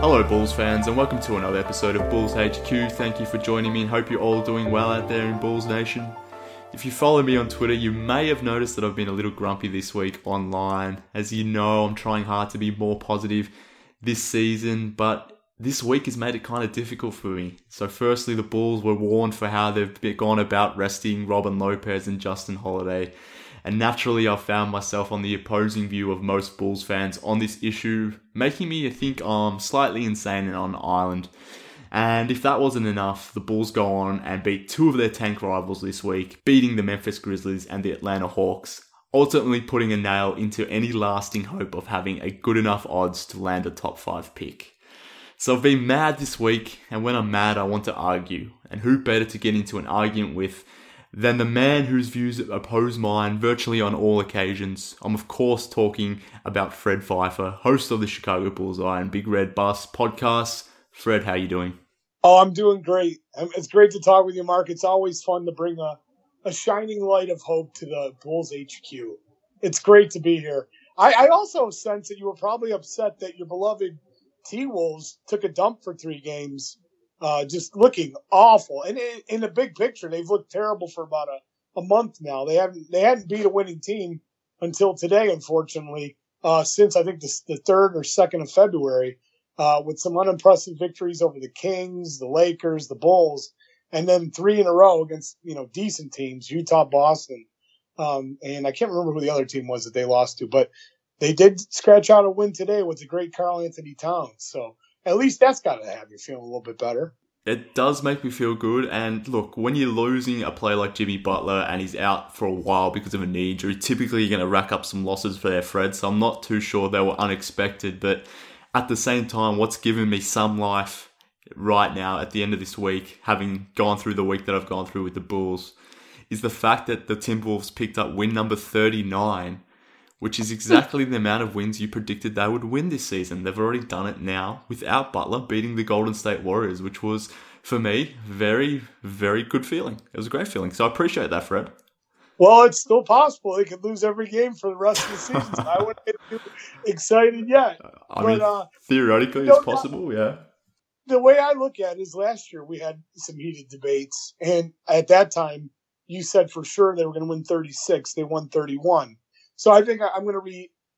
Hello Bulls fans and welcome to another episode of Bulls HQ. Thank you for joining me and hope you're all doing well out there in Bulls Nation. If you follow me on Twitter, you may have noticed that I've been a little grumpy this week online. As you know, I'm trying hard to be more positive this season, but this week has made it kind of difficult for me. So firstly, the Bulls were warned for how they've gone about resting Robin Lopez and Justin Holiday. And naturally, I found myself on the opposing view of most Bulls fans on this issue, making me think I'm slightly insane and on an island. And if that wasn't enough, the Bulls go on and beat two of their tank rivals this week, beating the Memphis Grizzlies and the Atlanta Hawks, ultimately putting a nail into any lasting hope of having a good enough odds to land a top 5 pick. So I've been mad this week, and when I'm mad, I want to argue. And who better to get into an argument with than the man whose views oppose mine virtually on all occasions. I'm of course talking about Fred Pfeiffer, host of the Chicago Bullseye and Big Red Bus podcast. Fred, how you doing? Oh, I'm doing great. It's great to talk with you, Mark. It's always fun to bring a shining light of hope to the Bulls HQ. It's great to be here. I also sense that you were probably upset that your beloved T-Wolves took a dump for 3 games. Just looking awful. And in the big picture, they've looked terrible for about a month now. They hadn't beat a winning team until today, unfortunately, since I think the 3rd or 2nd of February, with some unimpressive victories over the Kings, the Lakers, the Bulls, and then 3 in a row against, decent teams, Utah, Boston. And I can't remember who the other team was that they lost to, but they did scratch out a win today with the great Karl Anthony Towns. So at least that's got to have you feeling a little bit better. It does make me feel good. And look, when you're losing a player like Jimmy Butler and he's out for a while because of a knee injury, typically you're going to rack up some losses for their Fred. So I'm not too sure they were unexpected. But at the same time, what's given me some life right now at the end of this week, having gone through the week that I've gone through with the Bulls, is the fact that the Timberwolves picked up win number 39, which is exactly the amount of wins you predicted they would win this season. They've already done it now without Butler beating the Golden State Warriors, which was, for me, very, very good feeling. It was a great feeling. So I appreciate that, Fred. Well, it's still possible. They could lose every game for the rest of the season. So I wouldn't get too excited yet. Theoretically, it's possible, yeah. The way I look at it is last year we had some heated debates. And at that time, you said for sure they were going to win 36. They won 31. So I think I'm going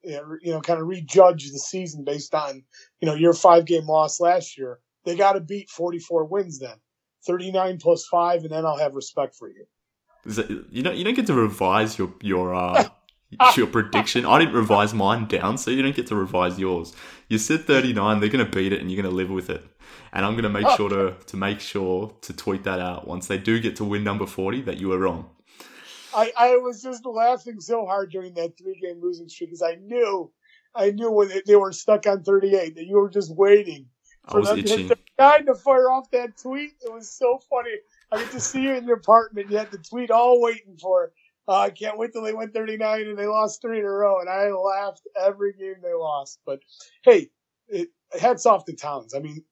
to kind of rejudge the season based on, your 5-game loss last year. They got to beat 44 wins then, 39 plus 5, and then I'll have respect for you. You don't get to revise your prediction. I didn't revise mine down, so you don't get to revise yours. You said 39, they're going to beat it, and you're going to live with it. And I'm going to make sure to tweet that out once they do get to win number 40 that you were wrong. I was just laughing so hard during that 3-game losing streak because I knew when they were stuck on 38 that you were just waiting for them to hit 39 to fire off that tweet. It was so funny. I get to see you in your apartment. You had the tweet all waiting for. I can't wait till they went 39 and they lost 3 in a row. And I laughed every game they lost. But hey, hats off to Towns. I mean,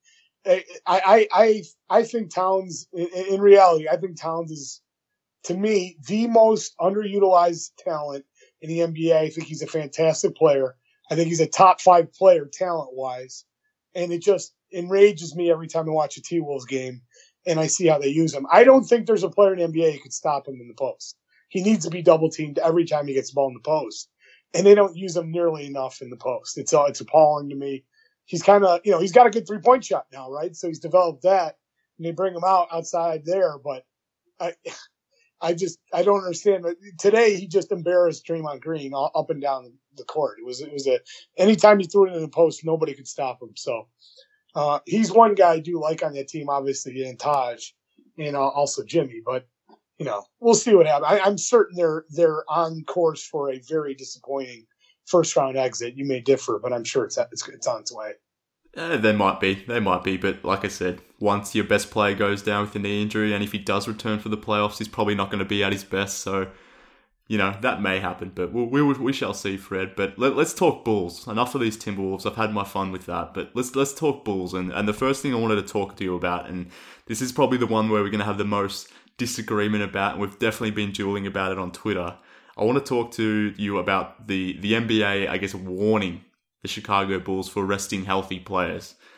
I think Towns. In reality, I think Towns is, to me, the most underutilized talent in the NBA. I think he's a fantastic player. I think he's a top 5 player talent-wise. And it just enrages me every time I watch a T-Wolves game and I see how they use him. I don't think there's a player in the NBA who could stop him in the post. He needs to be double-teamed every time he gets the ball in the post. And they don't use him nearly enough in the post. It's appalling to me. He's kind of, he's got a good 3-point shot now, right? So he's developed that. And they bring him outside there. But I don't understand. Today he just embarrassed Draymond Green up and down the court. It was anytime he threw it in the post, nobody could stop him. So he's one guy I do like on that team, obviously, and Taj, and also Jimmy. But we'll see what happens. I'm certain they're on course for a very disappointing first round exit. You may differ, but I'm sure it's on its way. They might be, but like I said, once your best player goes down with a knee injury, and if he does return for the playoffs, he's probably not going to be at his best, so, that may happen, but we shall see, Fred. But let's talk Bulls. Enough of these Timberwolves. I've had my fun with that, but let's talk Bulls, and the first thing I wanted to talk to you about, and this is probably the one where we're going to have the most disagreement about, and we've definitely been dueling about it on Twitter. I want to talk to you about the NBA, I guess, warning the Chicago Bulls for resting healthy players.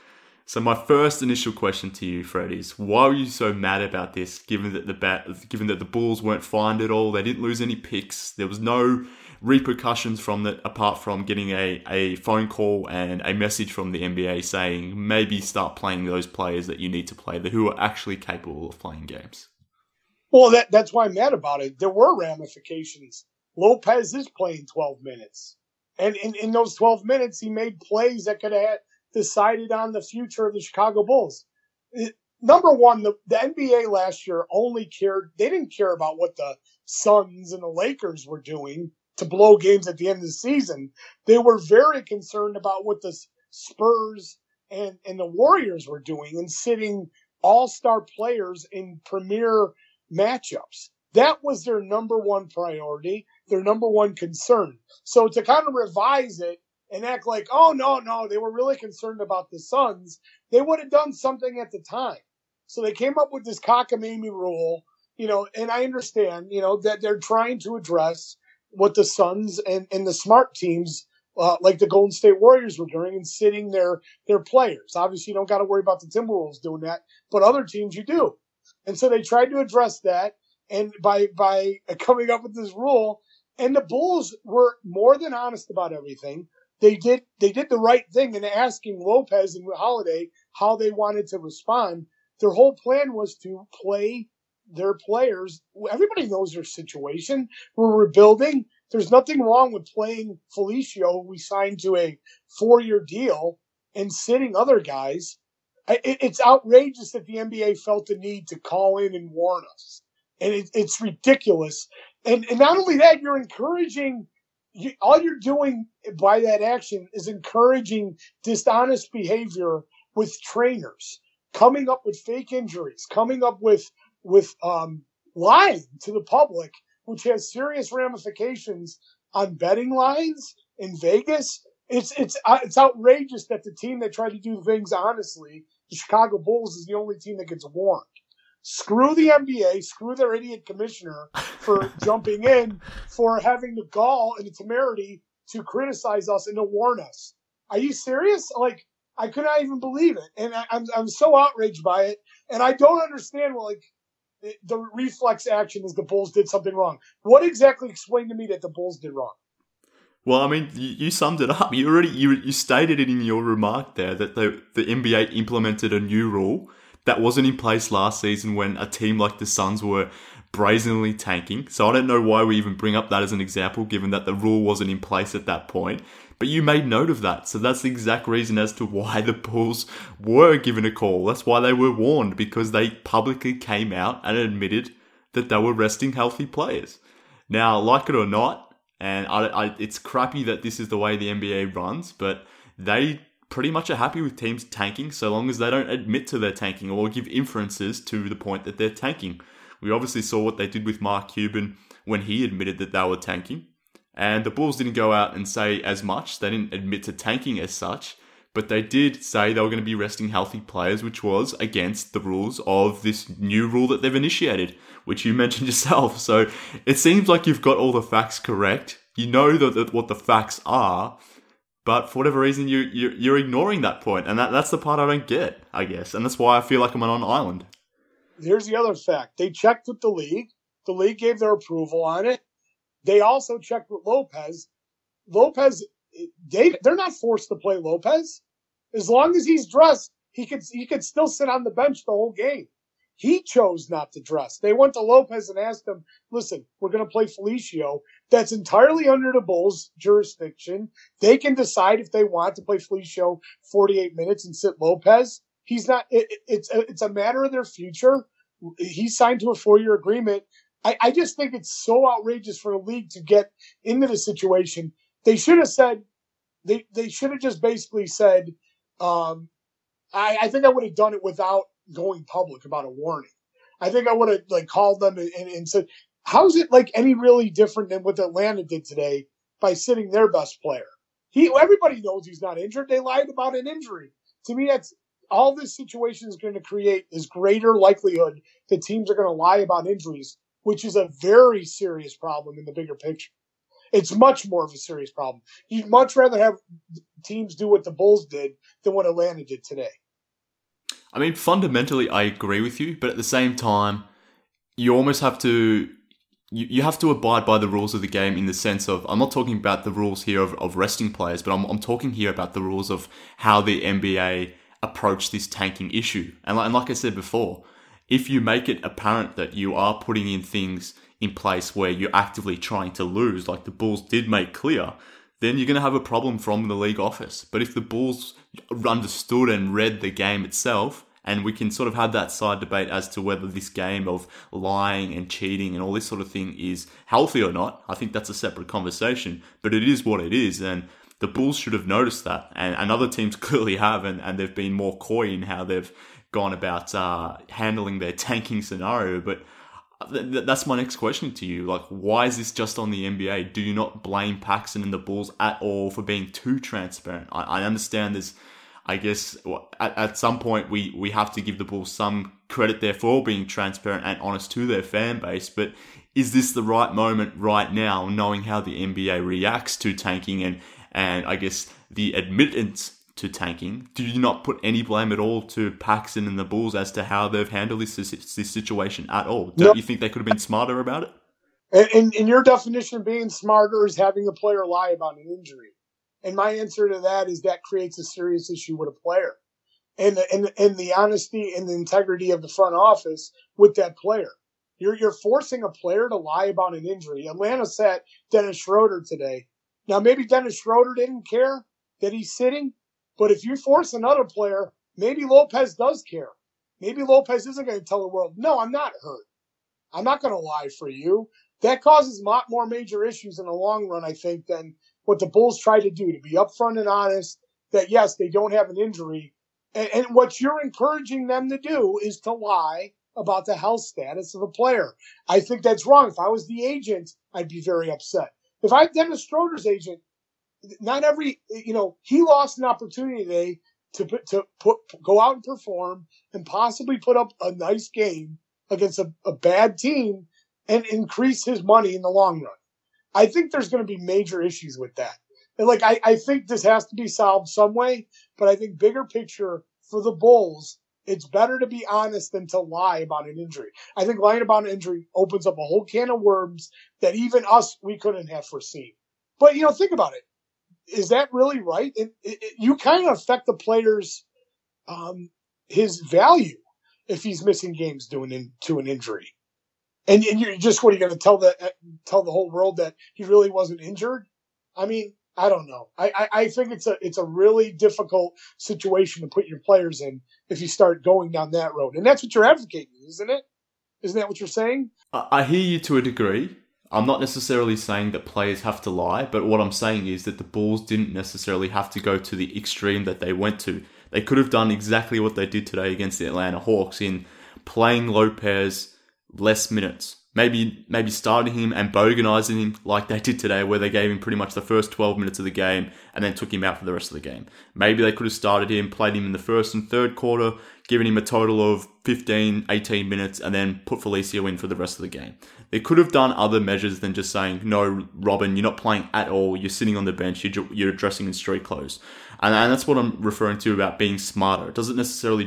So my first initial question to you, Fred, is why were you so mad about this? Given that the Bulls weren't fined at all, they didn't lose any picks, there was no repercussions from that apart from getting a phone call and a message from the NBA saying maybe start playing those players that you need to play, who are actually capable of playing games. Well, that's why I'm mad about it. There were ramifications. Lopez is playing 12 minutes. And in those 12 minutes, he made plays that could have decided on the future of the Chicago Bulls. Number one, the NBA last year they didn't care about what the Suns and the Lakers were doing to blow games at the end of the season. They were very concerned about what the Spurs and the Warriors were doing and sitting all-star players in premier matchups. That was their number one priority, their number one concern. So to kind of revise it and act like, oh, no, they were really concerned about the Suns, they would have done something at the time. So they came up with this cockamamie rule, and I understand, that they're trying to address what the Suns and the smart teams like the Golden State Warriors were doing and sitting their players. Obviously, you don't got to worry about the Timberwolves doing that, but other teams you do. And so they tried to address that, and by coming up with this rule, and the Bulls were more than honest about everything. They did the right thing in asking Lopez and Holiday how they wanted to respond. Their whole plan was to play their players. Everybody knows their situation. We're rebuilding. There's nothing wrong with playing Felicio, who we signed to a 4-year deal, and sitting other guys. It's outrageous that the NBA felt the need to call in and warn us. And it's ridiculous. And not only that, you're encouraging, all you're doing by that action is encouraging dishonest behavior with trainers, coming up with fake injuries, coming up with lying to the public, which has serious ramifications on betting lines in Vegas. It's outrageous that the team that tried to do things honestly, the Chicago Bulls, is the only team that gets warned. Screw the NBA, screw their idiot commissioner for jumping in, for having the gall and the temerity to criticize us and to warn us. Are you serious? Like, I could not even believe it. And I'm so outraged by it. And I don't understand, the reflex action is the Bulls did something wrong. What exactly explained to me that the Bulls did wrong? Well, I mean, you summed it up. You stated it in your remark there that the NBA implemented a new rule that wasn't in place last season when a team like the Suns were brazenly tanking. So I don't know why we even bring up that as an example, given that the rule wasn't in place at that point. But you made note of that. So that's the exact reason as to why the Bulls were given a call. That's why they were warned, because they publicly came out and admitted that they were resting healthy players. Now, like it or not, and it's crappy that this is the way the NBA runs, but they pretty much are happy with teams tanking so long as they don't admit to their tanking or give inferences to the point that they're tanking. We obviously saw what they did with Mark Cuban when he admitted that they were tanking. And the Bulls didn't go out and say as much. They didn't admit to tanking as such. But they did say they were going to be resting healthy players, which was against the rules of this new rule that they've initiated, which you mentioned yourself. So it seems like you've got all the facts correct. You know that what the facts are. But for whatever reason, you're ignoring that point. And that's the part I don't get, I guess. And that's why I feel like I'm on an island. Here's the other fact. They checked with the league. The league gave their approval on it. They also checked with Lopez. They're not forced to play Lopez. As long as he's dressed, he could still sit on the bench the whole game. He chose not to dress. They went to Lopez and asked him, listen, we're going to play Felicio. That's entirely under the Bulls' jurisdiction. They can decide if they want to play Felicio 48 minutes and sit Lopez. He's not, it's a matter of their future. He signed to a 4-year agreement. I just think it's so outrageous for a league to get into the situation. They should have said, they should have just basically said, I think I would have done it without going public about a warning. I think I would have called them and said, how's it any really different than what Atlanta did today by sitting their best player? Everybody knows he's not injured. They lied about an injury. To me, that's all this situation is going to create is greater likelihood that teams are going to lie about injuries, which is a very serious problem in the bigger picture. It's much more of a serious problem. You'd much rather have teams do what the Bulls did than what Atlanta did today. I mean, fundamentally, I agree with you, but at the same time, you almost have to you have to abide by the rules of the game in the sense of, I'm not talking about the rules here of resting players, but I'm talking here about the rules of how the NBA approach this tanking issue. And like I said before, if you make it apparent that you are putting in things in place where you're actively trying to lose, like the Bulls did make clear, then you're going to have a problem from the league office. But if the Bulls understood and read the game itself, and we can sort of have that side debate as to whether this game of lying and cheating and all this sort of thing is healthy or not. I think that's a separate conversation, but it is what it is. And the Bulls should have noticed that. And other teams clearly have, and they've been more coy in how they've gone about handling their tanking scenario. But that's my next question to you. Like, why is this just on the NBA? Do you not blame Paxson and the Bulls at all for being too transparent? I understand there's, I guess at some point we have to give the Bulls some credit there for being transparent and honest to their fan base, but is this the right moment right now, knowing how the NBA reacts to tanking and I guess the admittance to tanking? Do you not put any blame at all to Paxson and the Bulls as to how they've handled this situation at all? Don't you think they could have been smarter about it? And your definition of being smarter is having a player lie about an injury. And my answer to that is that creates a serious issue with a player. And the honesty and the integrity of the front office with that player. You're forcing a player to lie about an injury. Atlanta sat Dennis Schroeder today. Now, maybe Dennis Schroeder didn't care that he's sitting, but if you force another player, maybe Lopez does care. Maybe Lopez isn't going to tell the world, no, I'm not hurt. I'm not going to lie for you. That causes a lot more major issues in the long run, I think, than what the Bulls try to do, to be upfront and honest that, yes, they don't have an injury. And what you're encouraging them to do is to lie about the health status of a player. I think that's wrong. If I was the agent, I'd be very upset. If I'm Dennis Schroeder's agent, not every, he lost an opportunity today to go out and perform and possibly put up a nice game against a bad team and increase his money in the long run. I think there's going to be major issues with that. And I think this has to be solved some way, but I think bigger picture for the Bulls, it's better to be honest than to lie about an injury. I think lying about an injury opens up a whole can of worms that even us, we couldn't have foreseen. But, think about it. Is that really right? You kind of affect the player's, his value if he's missing games due to an injury. And you're just, what are you going to tell the whole world that he really wasn't injured? I mean, I don't know. I think it's a really difficult situation to put your players in if you start going down that road. And that's what you're advocating, isn't it? Isn't that what you're saying? I hear you to a degree. I'm not necessarily saying that players have to lie, but what I'm saying is that the Bulls didn't necessarily have to go to the extreme that they went to. They could have done exactly what they did today against the Atlanta Hawks in playing Lopez less minutes. Maybe starting him and boganizing him like they did today, where they gave him pretty much the first 12 minutes of the game and then took him out for the rest of the game. Maybe they could have started him, played him in the first and third quarter, given him a total of 15, 18 minutes, and then put Felicio in for the rest of the game. They could have done other measures than just saying, no, Robin, you're not playing at all. You're sitting on the bench. You're dressing in street clothes. And that's what I'm referring to about being smarter. It doesn't necessarily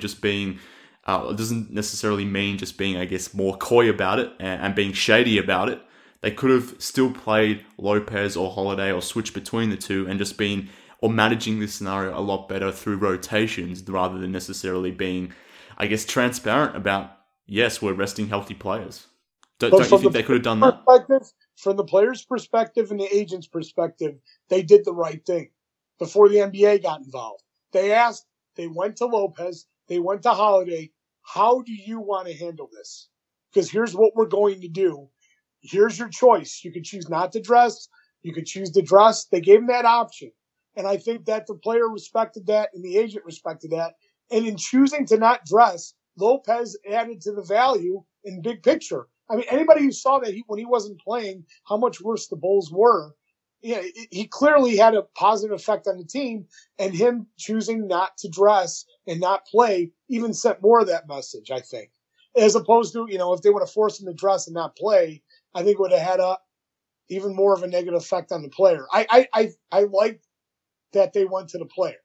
mean just being, I guess, more coy about it and being shady about it. They could have still played Lopez or Holiday or switched between the two and just been, or managing this scenario a lot better through rotations rather than necessarily being, I guess, transparent about, yes, we're resting healthy players. Don't you think they could have done that? From the player's perspective and the agent's perspective, they did the right thing before the NBA got involved. They went to Lopez, they went to Holiday. How do you want to handle this? Because here's what we're going to do. Here's your choice. You can choose not to dress. You could choose to dress. They gave him that option. And I think that the player respected that and the agent respected that. And in choosing to not dress, Lopez added to the value in big picture. I mean, anybody who saw that when he wasn't playing, how much worse the Bulls were, he clearly had a positive effect on the team, and him choosing not to dress and not play even sent more of that message, I think. As opposed to, if they would have forced him to dress and not play, I think it would have had even more of a negative effect on the player. I like that they went to the player.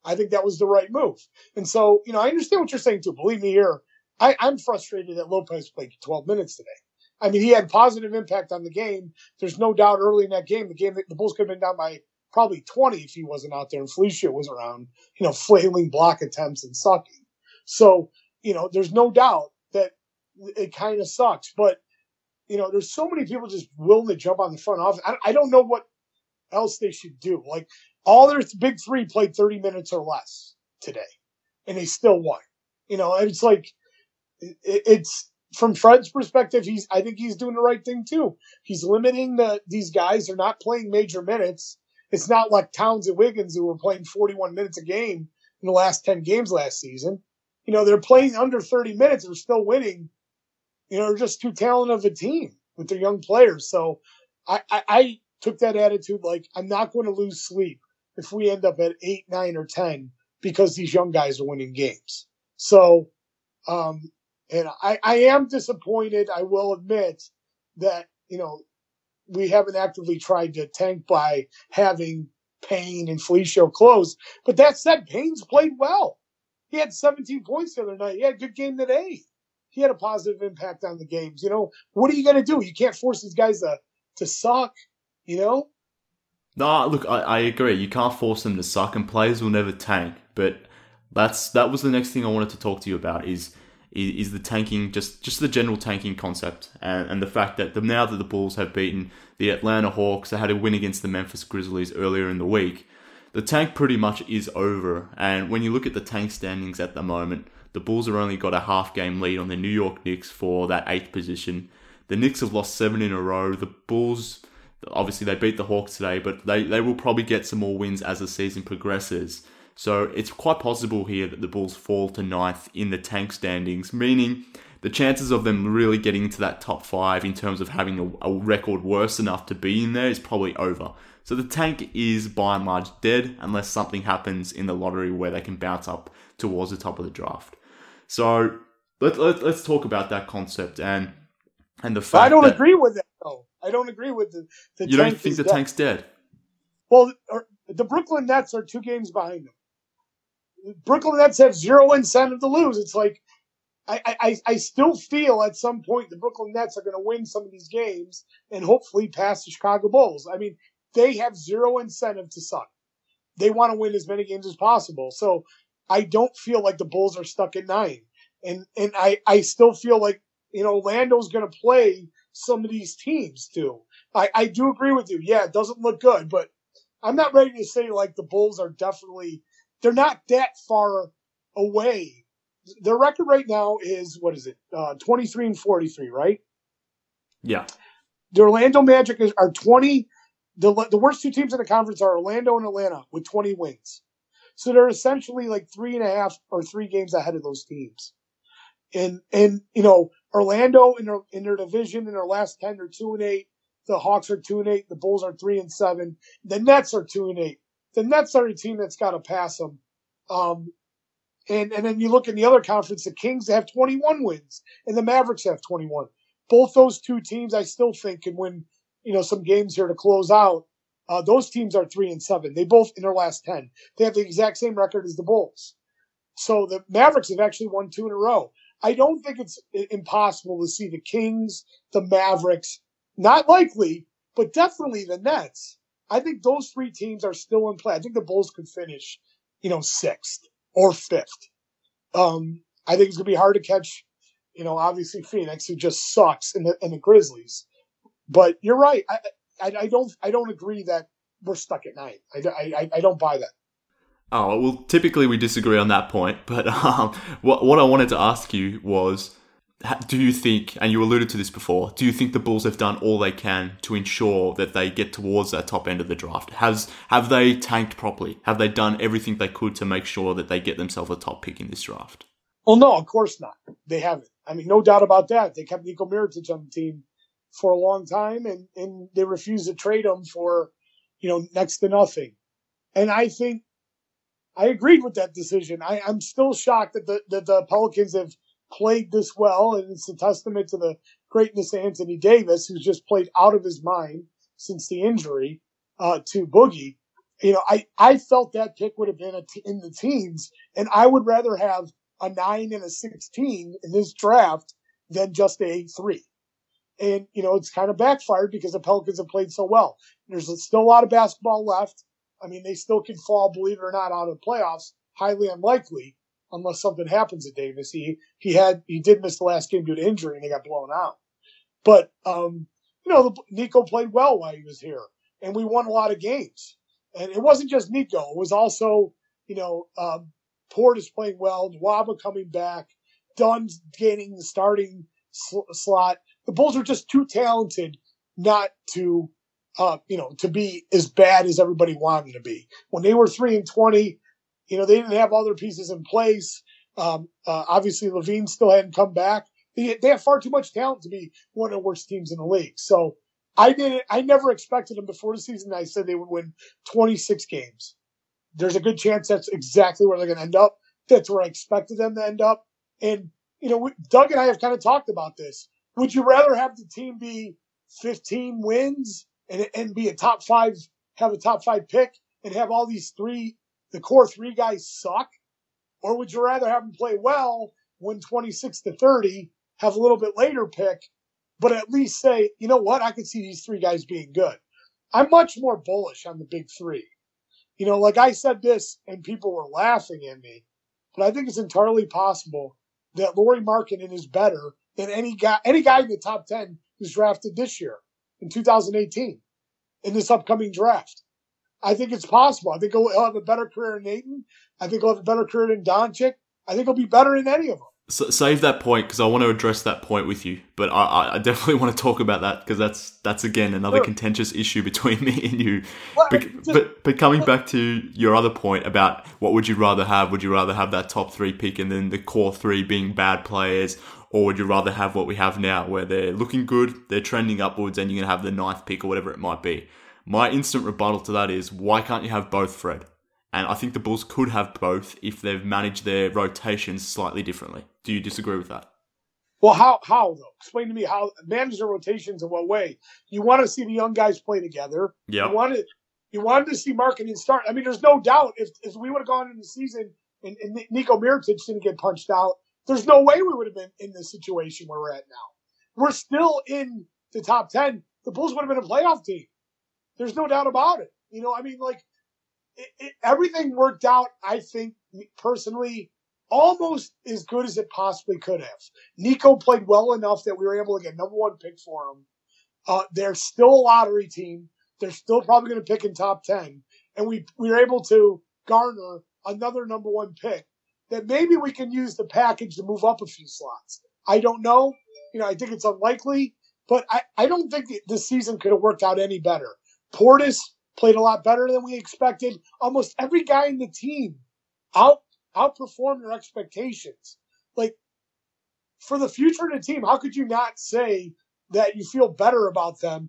I think that was the right move. And so, I understand what you're saying too. Believe me here, I'm frustrated that Lopez played 12 minutes today. I mean, he had positive impact on the game. There's no doubt early in that game, the Bulls could have been down by probably 20 if he wasn't out there and Felicio was around, flailing block attempts and sucking. So, there's no doubt that it kind of sucks. But, there's so many people just willing to jump on the front office. I don't know what else they should do. Like, all their big three played 30 minutes or less today, and they still won. And it's like, it's from Fred's perspective, I think he's doing the right thing too. He's limiting these guys. They're not playing major minutes. It's not like Towns and Wiggins who were playing 41 minutes a game in the last 10 games last season. They're playing under 30 minutes. They're still winning. They're just too talented of a team with their young players. So I took that attitude like, I'm not going to lose sleep if we end up at 8, 9, or 10 because these young guys are winning games. So, and I am disappointed, I will admit, that, we haven't actively tried to tank by having Payne and Felicio close. But that said, Payne's played well. He had 17 points the other night. He had a good game today. He had a positive impact on the games. What are you going to do? You can't force these guys to suck, No, look, I agree. You can't force them to suck, and players will never tank. But that was the next thing I wanted to talk to you about is the tanking, just the general tanking concept, and the fact that now that the Bulls have beaten the Atlanta Hawks, they had a win against the Memphis Grizzlies earlier in the week, the tank pretty much is over. And when you look at the tank standings at the moment, the Bulls have only got a half-game lead on the New York Knicks for that 8th position. The Knicks have lost 7 in a row. The Bulls, obviously they beat the Hawks today, but they will probably get some more wins as the season progresses. So it's quite possible here that the Bulls fall to 9th in the tank standings, meaning the chances of them really getting into that top 5 in terms of having a record worse enough to be in there is probably over. So the tank is by and large dead unless something happens in the lottery where they can bounce up towards the top of the draft. So let's talk about that concept and the fact I don't agree with that, though. I don't agree with the You don't think the tank's dead? Well, the Brooklyn Nets are 2 games behind them. Brooklyn Nets have zero incentive to lose. It's like, I still feel at some point the Brooklyn Nets are going to win some of these games and hopefully pass the Chicago Bulls. I mean, they have zero incentive to suck. They want to win as many games as possible. So I don't feel like the Bulls are stuck at 9. And I still feel like, Orlando's going to play some of these teams too. I do agree with you. Yeah, it doesn't look good, but I'm not ready to say like the Bulls are definitely, they're not that far away. Their record right now is, 23-43, right? Yeah. The Orlando Magic are 20. The worst 2 teams in the conference are Orlando and Atlanta with 20 wins. So they're essentially like 3.5 or 3 games ahead of those teams. And Orlando in their division in their last 10 are 2-8. The Hawks are 2-8. The Bulls are 3-7. The Nets are 2-8. The Nets are a team that's got to pass them. And then you look in the other conference, the Kings have 21 wins and the Mavericks have 21. Both those 2 teams I still think can win, some games here to close out. Those teams are 3-7. They both in their last 10. They have the exact same record as the Bulls. So the Mavericks have actually won 2 in a row. I don't think it's impossible to see the Kings, the Mavericks, not likely, but definitely the Nets. I think those 3 teams are still in play. I think the Bulls could finish, 6th or 5th. I think it's going to be hard to catch, obviously Phoenix, who just sucks, and the Grizzlies. But you're right. I don't agree that we're stuck at 9. I don't buy that. Oh, well, typically we disagree on that point, but what I wanted to ask you was, do you think, and you alluded to this before, do you think the Bulls have done all they can to ensure that they get towards that top end of the draft? Have they tanked properly? Have they done everything they could to make sure that they get themselves a top pick in this draft? Well, no, of course not. They haven't. I mean, no doubt about that. They kept Niko Mirotic on the team for a long time, and they refused to trade him for, next to nothing. And I think I agreed with that decision. I'm still shocked that the Pelicans have played this well, and it's a testament to the greatness of Anthony Davis, who's just played out of his mind since the injury to Boogie. I felt that pick would have been in the teens, and I would rather have a 9 and a 16 in this draft than just a 3. And, it's kind of backfired because the Pelicans have played so well. There's still a lot of basketball left. I mean, they still can fall, believe it or not, out of the playoffs. Highly unlikely, unless something happens at Davis. He did miss the last game due to injury, and they got blown out. But, Nico played well while he was here, and we won a lot of games. And it wasn't just Nico. It was also, Portis playing well, Nwaba coming back, Dunn gaining the starting slot. The Bulls are just too talented not to, to be as bad as everybody wanted to be. When they were 3-20, they didn't have other pieces in place. Obviously, LaVine still hadn't come back. They have far too much talent to be one of the worst teams in the league. So I never expected them before the season. I said they would win 26 games. There's a good chance that's exactly where they're going to end up. That's where I expected them to end up. And, Doug and I have kind of talked about this. Would you rather have the team be 15 wins and be have a top 5 pick and have all these the core 3 guys suck? Or would you rather have them play well, win 26-30, have a little bit later pick, but at least say, you know what, I could see these 3 guys being good. I'm much more bullish on the big 3. Like I said this and people were laughing at me, but I think it's entirely possible that Lauri Markkanen is better than any guy in the top 10 who's drafted this year in 2018 in this upcoming draft. I think it's possible. I think he'll have a better career than Ayton. I think he'll have a better career than Doncic. I think he'll be better than any of them. So save that point because I want to address that point with you. But I definitely want to talk about that because that's again another contentious issue between me and you. Well, but coming back to your other point about what would you rather have? Would you rather have that top 3 pick and then the core 3 being bad players? Or would you rather have what we have now where they're looking good, they're trending upwards, and you're going to have the 9th pick or whatever it might be? My instant rebuttal to that is, why can't you have both, Fred? And I think the Bulls could have both if they've managed their rotations slightly differently. Do you disagree with that? Well, how though? Explain to me how manage the rotations in what way? You want to see the young guys play together. Yeah. You wanted to see Markkanen start. I mean, there's no doubt if we would have gone into the season and Nico Mirotic didn't get punched out, there's no way we would have been in the situation where we're at now. We're still in the top 10. The Bulls would have been a playoff team. There's no doubt about it. Everything worked out, I think, personally, almost as good as it possibly could have. Nico played well enough that we were able to get number 1 pick for him. They're still a lottery team. They're still probably going to pick in top 10. And we were able to garner another number 1 pick that maybe we can use the package to move up a few slots. I don't know. I think it's unlikely, but I don't think this season could have worked out any better. Portis played a lot better than we expected. Almost every guy in the team outperformed their expectations. Like, for the future of the team, how could you not say that you feel better about them?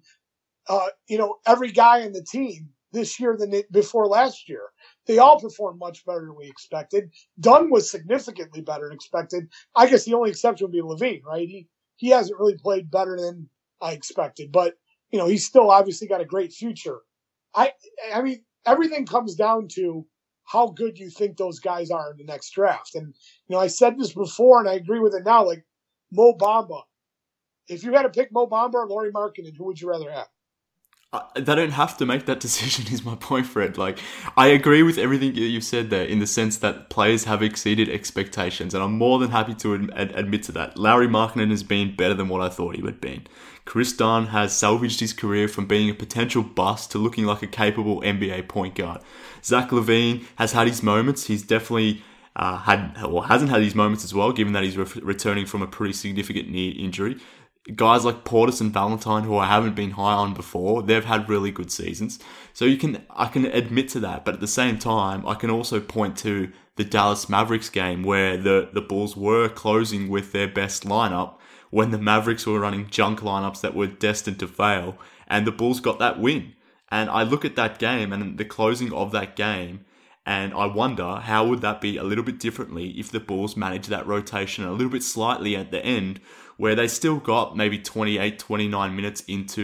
Every guy in the team this year than before last year. They all performed much better than we expected. Dunn was significantly better than expected. I guess the only exception would be LaVine, right? He hasn't really played better than I expected, but he's still obviously got a great future. I mean, everything comes down to how good you think those guys are in the next draft. And, I said this before and I agree with it now, like Mo Bamba. If you had to pick Mo Bamba or Lauri Markkanen, who would you rather have? They don't have to make that decision is my point, Fred. Like, I agree with everything you've said there in the sense that players have exceeded expectations, and I'm more than happy to admit to that. Lauri Markkanen has been better than what I thought he would be. Chris Dunn has salvaged his career from being a potential bust to looking like a capable NBA point guard. Zach LaVine has had his moments. He's definitely hasn't had his moments as well, given that he's returning from a pretty significant knee injury. Guys like Portis and Valentine, who I haven't been high on before, they've had really good seasons. So I can admit to that, but at the same time, I can also point to the Dallas Mavericks game where the Bulls were closing with their best lineup when the Mavericks were running junk lineups that were destined to fail, and the Bulls got that win. And I look at that game and the closing of that game, and I wonder how would that be a little bit differently if the Bulls managed that rotation a little bit slightly at the end, where they still got maybe 28, 29 minutes into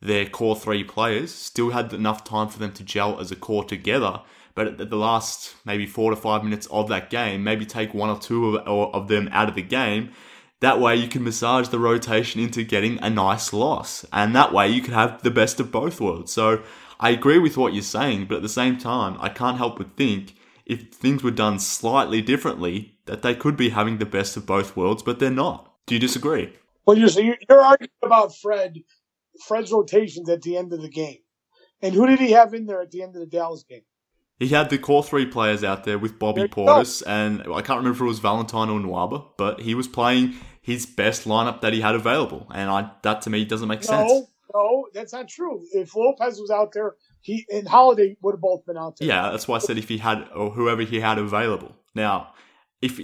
their core three players, still had enough time for them to gel as a core together. But at the last maybe 4 to 5 minutes of that game, maybe take one or two of them out of the game. That way you can massage the rotation into getting a nice loss. And that way you can have the best of both worlds. So I agree with what you're saying, but at the same time, I can't help but think if things were done slightly differently, that they could be having the best of both worlds, but they're not. Do you disagree? Well, you're arguing about Fred's rotations at the end of the game. And who did he have in there at the end of the Dallas game? He had the core three players out there with Bobby Portis, and I can't remember if it was Valentine or Nwaba, but he was playing his best lineup that he had available. And that to me doesn't make sense. No, that's not true. If Lopez was out there, he and Holiday would have both been out there. Yeah, that's why I said if he had, or whoever he had available. Now, if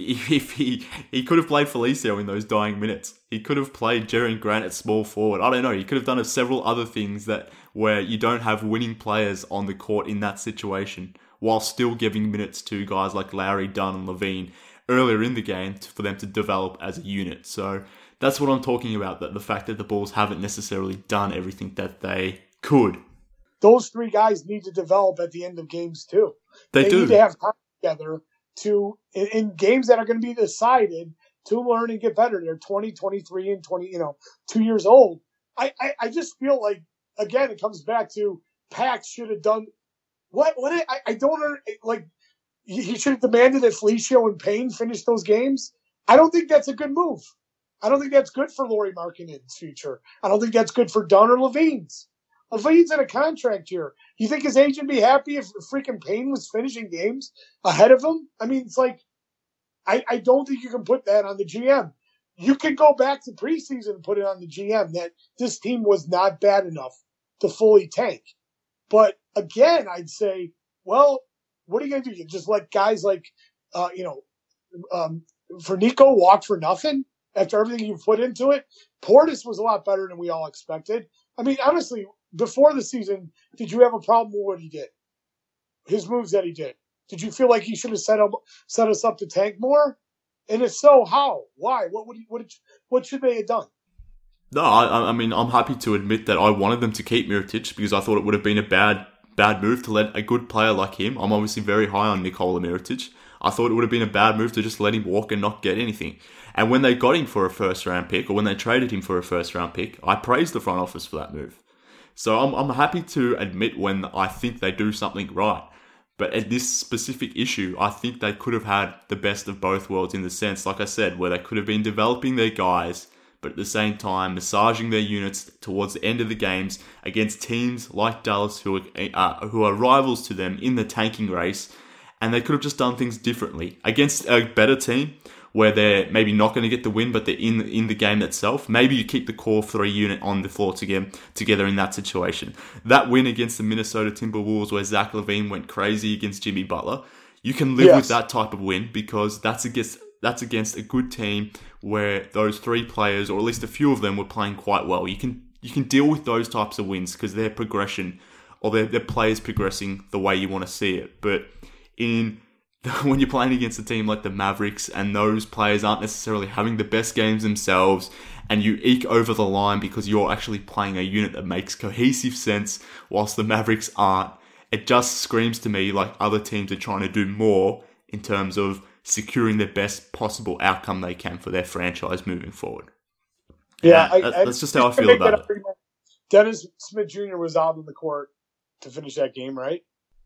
he could have played Felicio in those dying minutes. He could have played Jerry Grant at small forward. I don't know. He could have done several other things where you don't have winning players on the court in that situation, while still giving minutes to guys like Lowry, Dunn, and Levine earlier in the game for them to develop as a unit. So that's what I'm talking about, that the fact that the Bulls haven't necessarily done everything that they could. Those three guys need to develop at the end of games too. They do. Need to have time together in games that are going to be decided to learn and get better. They're 20, 23, and 20, 2 years old. I just feel like, again, it comes back to Pax should have done what I don't like. He should have demanded that Felicio and Payne finish those games. I don't think that's a good move. I don't think that's good for Lauri Markkanen's future. I don't think that's good for Dunn or Levine's. Levine's in a contract here. You think his agent would be happy if freaking Payne was finishing games ahead of him? I mean, it's like, I don't think you can put that on the GM. You can go back to preseason and put it on the GM that this team was not bad enough to fully tank. But again, I'd say, well, what are you going to do? You just let guys like, for Nico walk for nothing after everything you put into it? Portis was a lot better than we all expected. I mean, honestly, before the season, did you have a problem with what he did? His moves that he did? Did you feel like he should have set us up to tank more? And if so, how? Why? What should they have done? No, I mean, I'm happy to admit that I wanted them to keep Mirotic because I thought it would have been a bad move to let a good player like him. I'm obviously very high on Nikola Mirotic. I thought it would have been a bad move to just let him walk and not get anything. And when they got him for a first-round pick, or when they traded him for a first-round pick, I praised the front office for that move. So I'm happy to admit when I think they do something right. But at this specific issue, I think they could have had the best of both worlds in the sense, like I said, where they could have been developing their guys, but at the same time massaging their units towards the end of the games against teams like Dallas who are rivals to them in the tanking race. And they could have just done things differently against a better team where they're maybe not going to get the win, but they're in the game itself. Maybe you keep the core three unit on the floor together in that situation. That win against the Minnesota Timberwolves where Zach LaVine went crazy against Jimmy Butler, you can live with that type of win because that's against a good team where those three players, or at least a few of them, were playing quite well. You can deal with those types of wins because their progression or their players progressing the way you want to see it. But when you're playing against a team like the Mavericks and those players aren't necessarily having the best games themselves and you eke over the line because you're actually playing a unit that makes cohesive sense whilst the Mavericks aren't, it just screams to me like other teams are trying to do more in terms of securing the best possible outcome they can for their franchise moving forward. Yeah, that's just how I feel about it. Dennis Smith Jr. was out on the court to finish that game, right?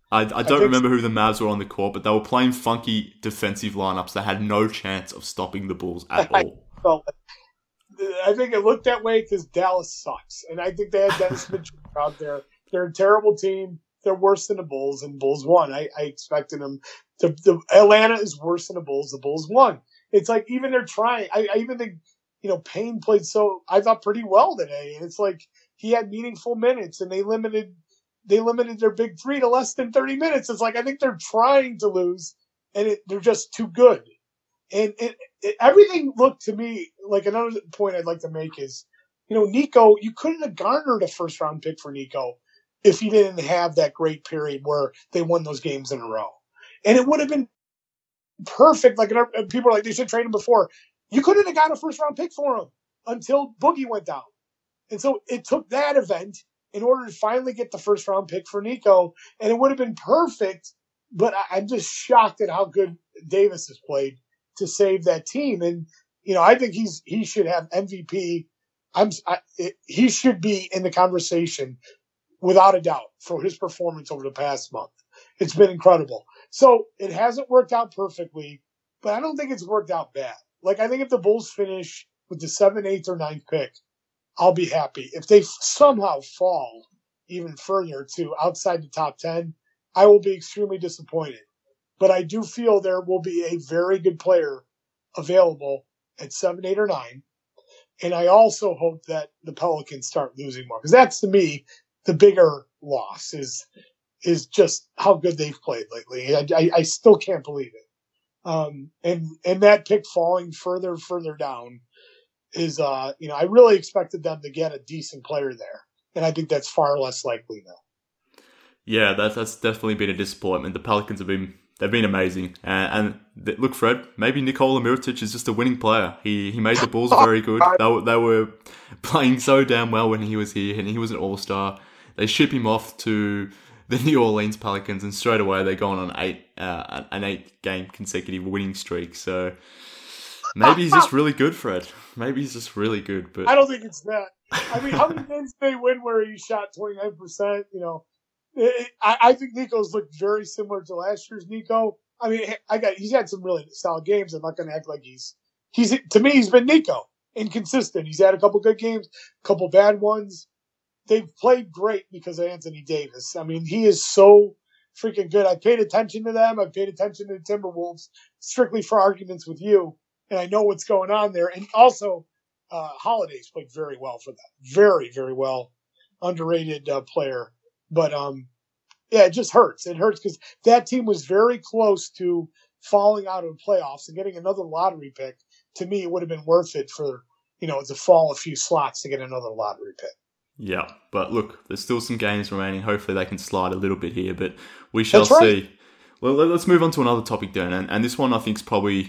I don't remember who the Mavs were on the court, but they were playing funky defensive lineups that had no chance of stopping the Bulls at all. I think it looked that way because Dallas sucks. And I think they had Dennis Smith Jr. out there. They're a terrible team. They're worse than the Bulls, and Bulls won. I expected them to. Atlanta is worse than the Bulls. The Bulls won. It's like even they're trying. I even think, Payne played I thought pretty well today. And it's like he had meaningful minutes, and they limited their big three to less than 30 minutes. It's like I think they're trying to lose, and they're just too good. And everything looked to me like another point I'd like to make is, Nico, you couldn't have garnered a first-round pick for Nico if he didn't have that great period where they won those games in a row. And it would have been perfect. Like people are like, they should trade him before. You couldn't have got a first-round pick for him until Boogie went down. And so it took that event in order to finally get the first round pick for Nico. And it would have been perfect, but I'm just shocked at how good Davis has played to save that team. And, I think he should have MVP. He should be in the conversation without a doubt for his performance over the past month. It's been incredible. So it hasn't worked out perfectly, but I don't think it's worked out bad. Like, I think if the Bulls finish with the 7th, 8th, or 9th pick, I'll be happy. If they somehow fall even further to outside the top 10, I will be extremely disappointed. But I do feel there will be a very good player available at 7, 8, or 9. And I also hope that the Pelicans start losing more. Because that's, to me, the bigger loss is just how good they've played lately. I still can't believe it. And that pick falling further down is, I really expected them to get a decent player there. And I think that's far less likely now. Yeah, that's definitely been a disappointment. The Pelicans they've been amazing. And look, Fred, maybe Nikola Mirotic is just a winning player. He made the Bulls very good. They were playing so damn well when he was here, and he was an all-star. They ship him off to the New Orleans Pelicans, and straight away they're going on an 8-game consecutive winning streak. So maybe he's just really good, Fred. Maybe he's just really good. But I don't think it's that. I mean, how many games did they win where he shot 29%? I think Nico's looked very similar to last year's Nico. I mean, he's had some really solid games. I'm not going to act like he's to me, he's been Nico, inconsistent. He's had a couple good games, a couple bad ones. They've played great because of Anthony Davis. I mean, he is so freaking good. I paid attention to them. I paid attention to the Timberwolves strictly for arguments with you, and I know what's going on there. And also, Holiday's played very well for them. Very, very well. Underrated player. But, it just hurts. It hurts because that team was very close to falling out of the playoffs and getting another lottery pick. To me, it would have been worth it for, to fall a few slots to get another lottery pick. Yeah, but look, there's still some games remaining. Hopefully they can slide a little bit here, but we shall see. Well, let's move on to another topic, Dan, and this one I think is probably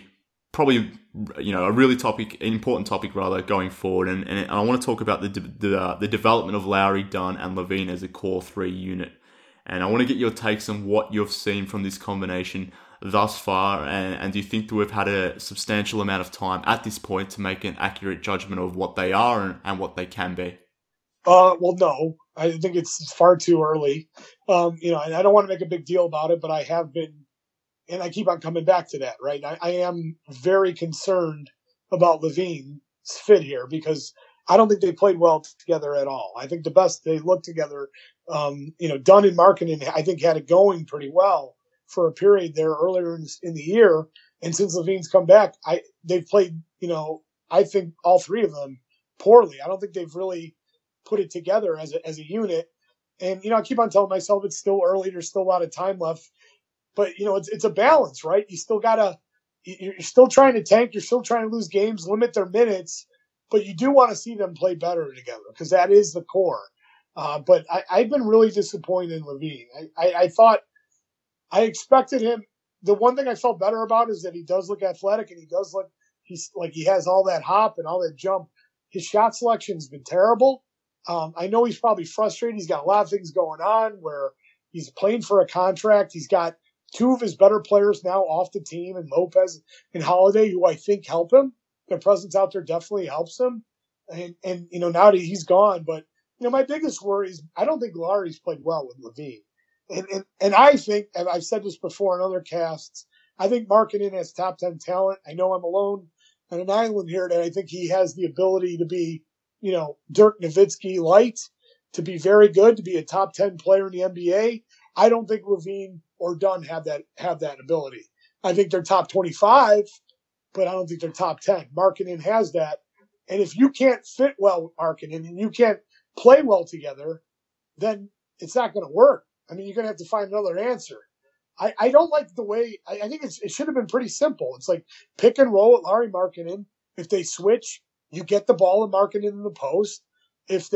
a really important topic rather going forward, and I want to talk about the development of Lowry, Dunn, and LaVine as a core 3 unit, and I want to get your takes on what you've seen from this combination thus far, and do you think that we've had a substantial amount of time at this point to make an accurate judgment of what they are and what they can be? Well, no, I think it's far too early. And I don't want to make a big deal about it, but I have been, and I keep on coming back to that, right? I am very concerned about LaVine's fit here because I don't think they played well together at all. I think the best they looked together, Dunn and Markkanen, I think had it going pretty well for a period there earlier in the year. And since LaVine's come back, they've played, I think all 3 of them poorly. I don't think they've really put it together as a unit. And, I keep on telling myself it's still early. There's still a lot of time left. But, it's a balance, right? You still you're still trying to tank. You're still trying to lose games, limit their minutes. But you do want to see them play better together because that is the core. But I've been really disappointed in LaVine. I thought I expected him. The one thing I felt better about is that he does look athletic and he does look, he has all that hop and all that jump. His shot selection's been terrible. I know he's probably frustrated. He's got a lot of things going on where he's playing for a contract. He's got 2 of his better players now off the team, and Lopez and Holiday, who I think help him. Their presence out there definitely helps him. And now that he's gone, but, my biggest worry is I don't think Lowry's played well with LaVine. And I think, and I've said this before in other casts, I think Markkanen has top 10 talent. I know I'm alone on an island here, and I think he has the ability to be, Dirk Nowitzki light, to be very good, to be a top 10 player in the NBA. I don't think LaVine or Dunn have that ability. I think they're top 25, but I don't think they're top 10. Markkanen has that. And if you can't fit well with Markkanen and you can't play well together, then it's not going to work. I mean, you're going to have to find another answer. I don't like the way – I think it should have been pretty simple. It's like pick and roll with Lauri Markkanen. If they switch, you get the ball to Markkanen in the post. If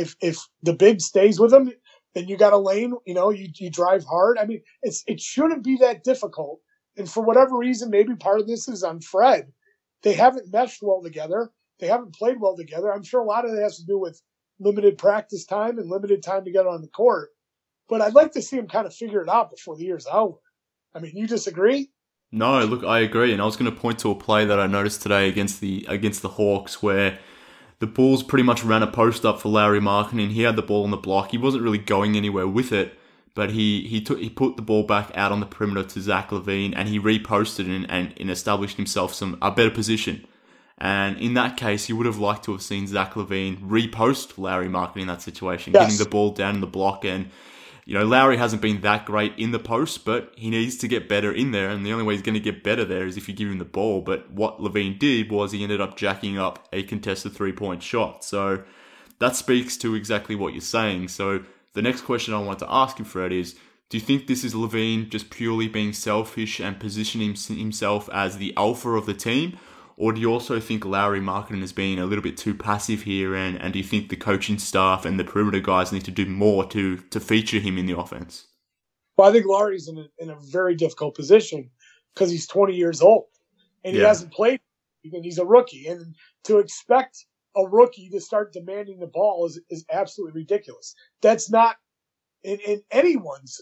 the big stays with them, then you got a lane, you drive hard. I mean, it shouldn't be that difficult. And for whatever reason, maybe part of this is on Fred. They haven't meshed well together. They haven't played well together. I'm sure a lot of it has to do with limited practice time and limited time to get on the court. But I'd like to see him kind of figure it out before the year's over. I mean, you disagree? No, look, I agree. And I was going to point to a play that I noticed today against the Hawks where the Bulls pretty much ran a post up for Lauri Markkanen. He had the ball on the block. He wasn't really going anywhere with it, but he put the ball back out on the perimeter to Zach LaVine, and he reposted and established himself a better position. And in that case, you would have liked to have seen Zach LaVine repost Lauri Markkanen in that situation, getting the ball down in the block. And Lauri hasn't been that great in the post, but he needs to get better in there, and the only way he's going to get better there is if you give him the ball. But what LaVine did was he ended up jacking up a contested three-point shot. So that speaks to exactly what you're saying. So the next question I want to ask you, Fred, is do you think this is LaVine just purely being selfish and positioning himself as the alpha of the team? Or do you also think Lauri Markkanen is being a little bit too passive here, and do you think the coaching staff and the perimeter guys need to do more to feature him in the offense? Well, I think Lauri's in a very difficult position because he's 20 years old and he hasn't played, and he's a rookie. And to expect a rookie to start demanding the ball is absolutely ridiculous. That's not in anyone's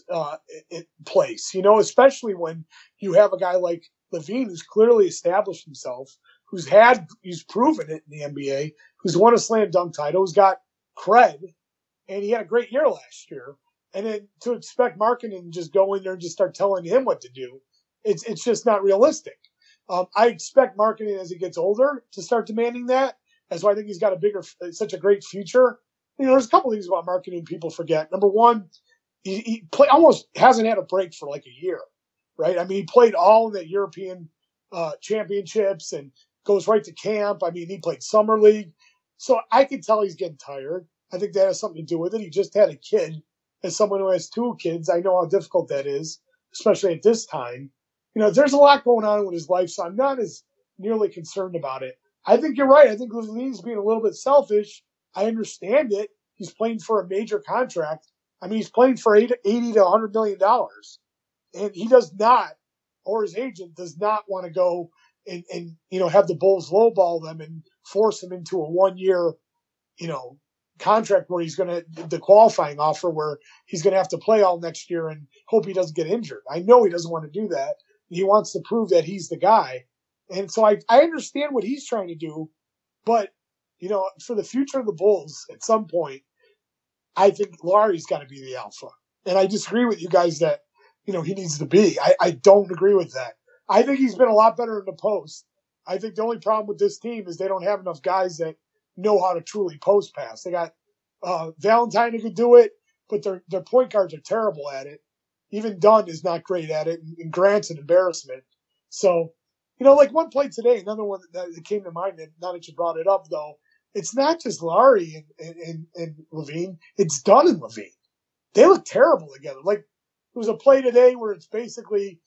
place, especially when you have a guy like LaVine who's clearly established himself, who's proven it in the NBA, who's won a slam dunk title, who's got cred, and he had a great year last year. And then to expect Markkanen to just go in there and just start telling him what to do, it's just not realistic. I expect Markkanen as he gets older to start demanding that. That's why I think he's got such a great future. There's a couple of things about Markkanen people forget. Number one, he almost hasn't had a break for like a year, right? I mean, he played all in the European championships and goes right to camp. I mean, he played summer league. So I can tell he's getting tired. I think that has something to do with it. He just had a kid. As someone who has two kids, I know how difficult that is, especially at this time. There's a lot going on with his life, so I'm not as nearly concerned about it. I think you're right. I think LaVine's being a little bit selfish. I understand it. He's playing for a major contract. I mean, he's playing for $80 to $100 million. And he does not, or his agent does not want to go and have the Bulls lowball them and force him into a 1 year, contract where he's going to, the qualifying offer where he's going to have to play all next year and hope he doesn't get injured. I know he doesn't want to do that. He wants to prove that he's the guy. And so I understand what he's trying to do, but, for the future of the Bulls at some point, I think Lauri's got to be the alpha. And I disagree with you guys that, he needs to be. I don't agree with that. I think he's been a lot better in the post. I think the only problem with this team is they don't have enough guys that know how to truly post pass. They got Valentine who could do it, but their point guards are terrible at it. Even Dunn is not great at it, and Grant's an embarrassment. So, like one play today, another one that came to mind, and now that you brought it up, though, it's not just Lauri and LaVine, it's Dunn and LaVine. They look terrible together. Like, there was a play today where it's basically,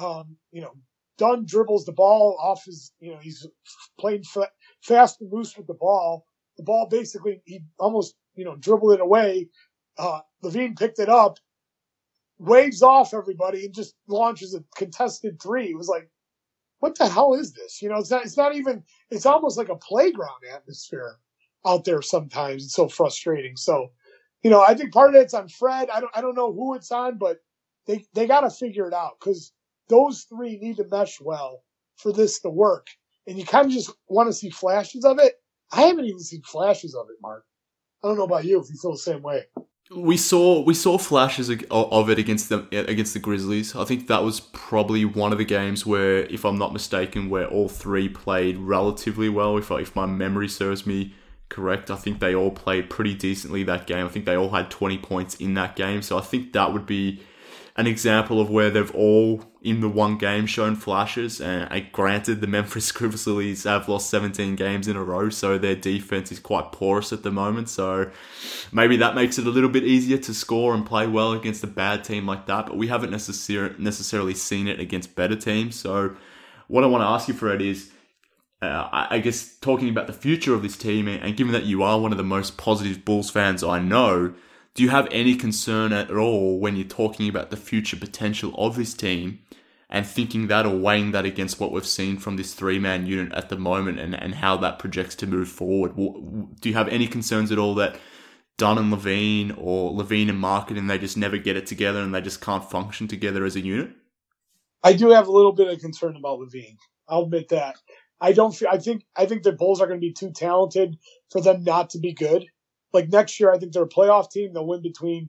Dunn dribbles the ball off his, he's playing fast and loose with the ball. The ball basically, he almost, dribbled it away. LaVine picked it up, waves off everybody, and just launches a contested three. It was like, what the hell is this? It's not even, it's almost like a playground atmosphere out there sometimes. It's so frustrating. So, I think part of it's on Fred. I don't know who it's on, but they got to figure it out because those three need to mesh well for this to work. And you kind of just want to see flashes of it. I haven't even seen flashes of it, Mark. I don't know about you if you feel the same way. We saw flashes of it against the Grizzlies. I think that was probably one of the games where, if I'm not mistaken, where all three played relatively well. If my memory serves me correct, I think they all played pretty decently that game. I think they all had 20 points in that game. So I think that would be an example of where they've all, in the one game, shown flashes. And granted, the Memphis Grizzlies have lost 17 games in a row, so their defense is quite porous at the moment. So maybe that makes it a little bit easier to score and play well against a bad team like that. But we haven't necessarily seen it against better teams. So what I want to ask you, Fred, is, I guess, talking about the future of this team, and given that you are one of the most positive Bulls fans I know, do you have any concern at all when you're talking about the future potential of this team and thinking that or weighing that against what we've seen from this three-man unit at the moment and how that projects to move forward? Do you have any concerns at all that Dunn and LaVine or LaVine and Markkanen, they just never get it together and they just can't function together as a unit? I do have a little bit of concern about LaVine. I'll admit that. I think the Bulls are going to be too talented for them not to be good. Like next year, I think they're a playoff team. They'll win between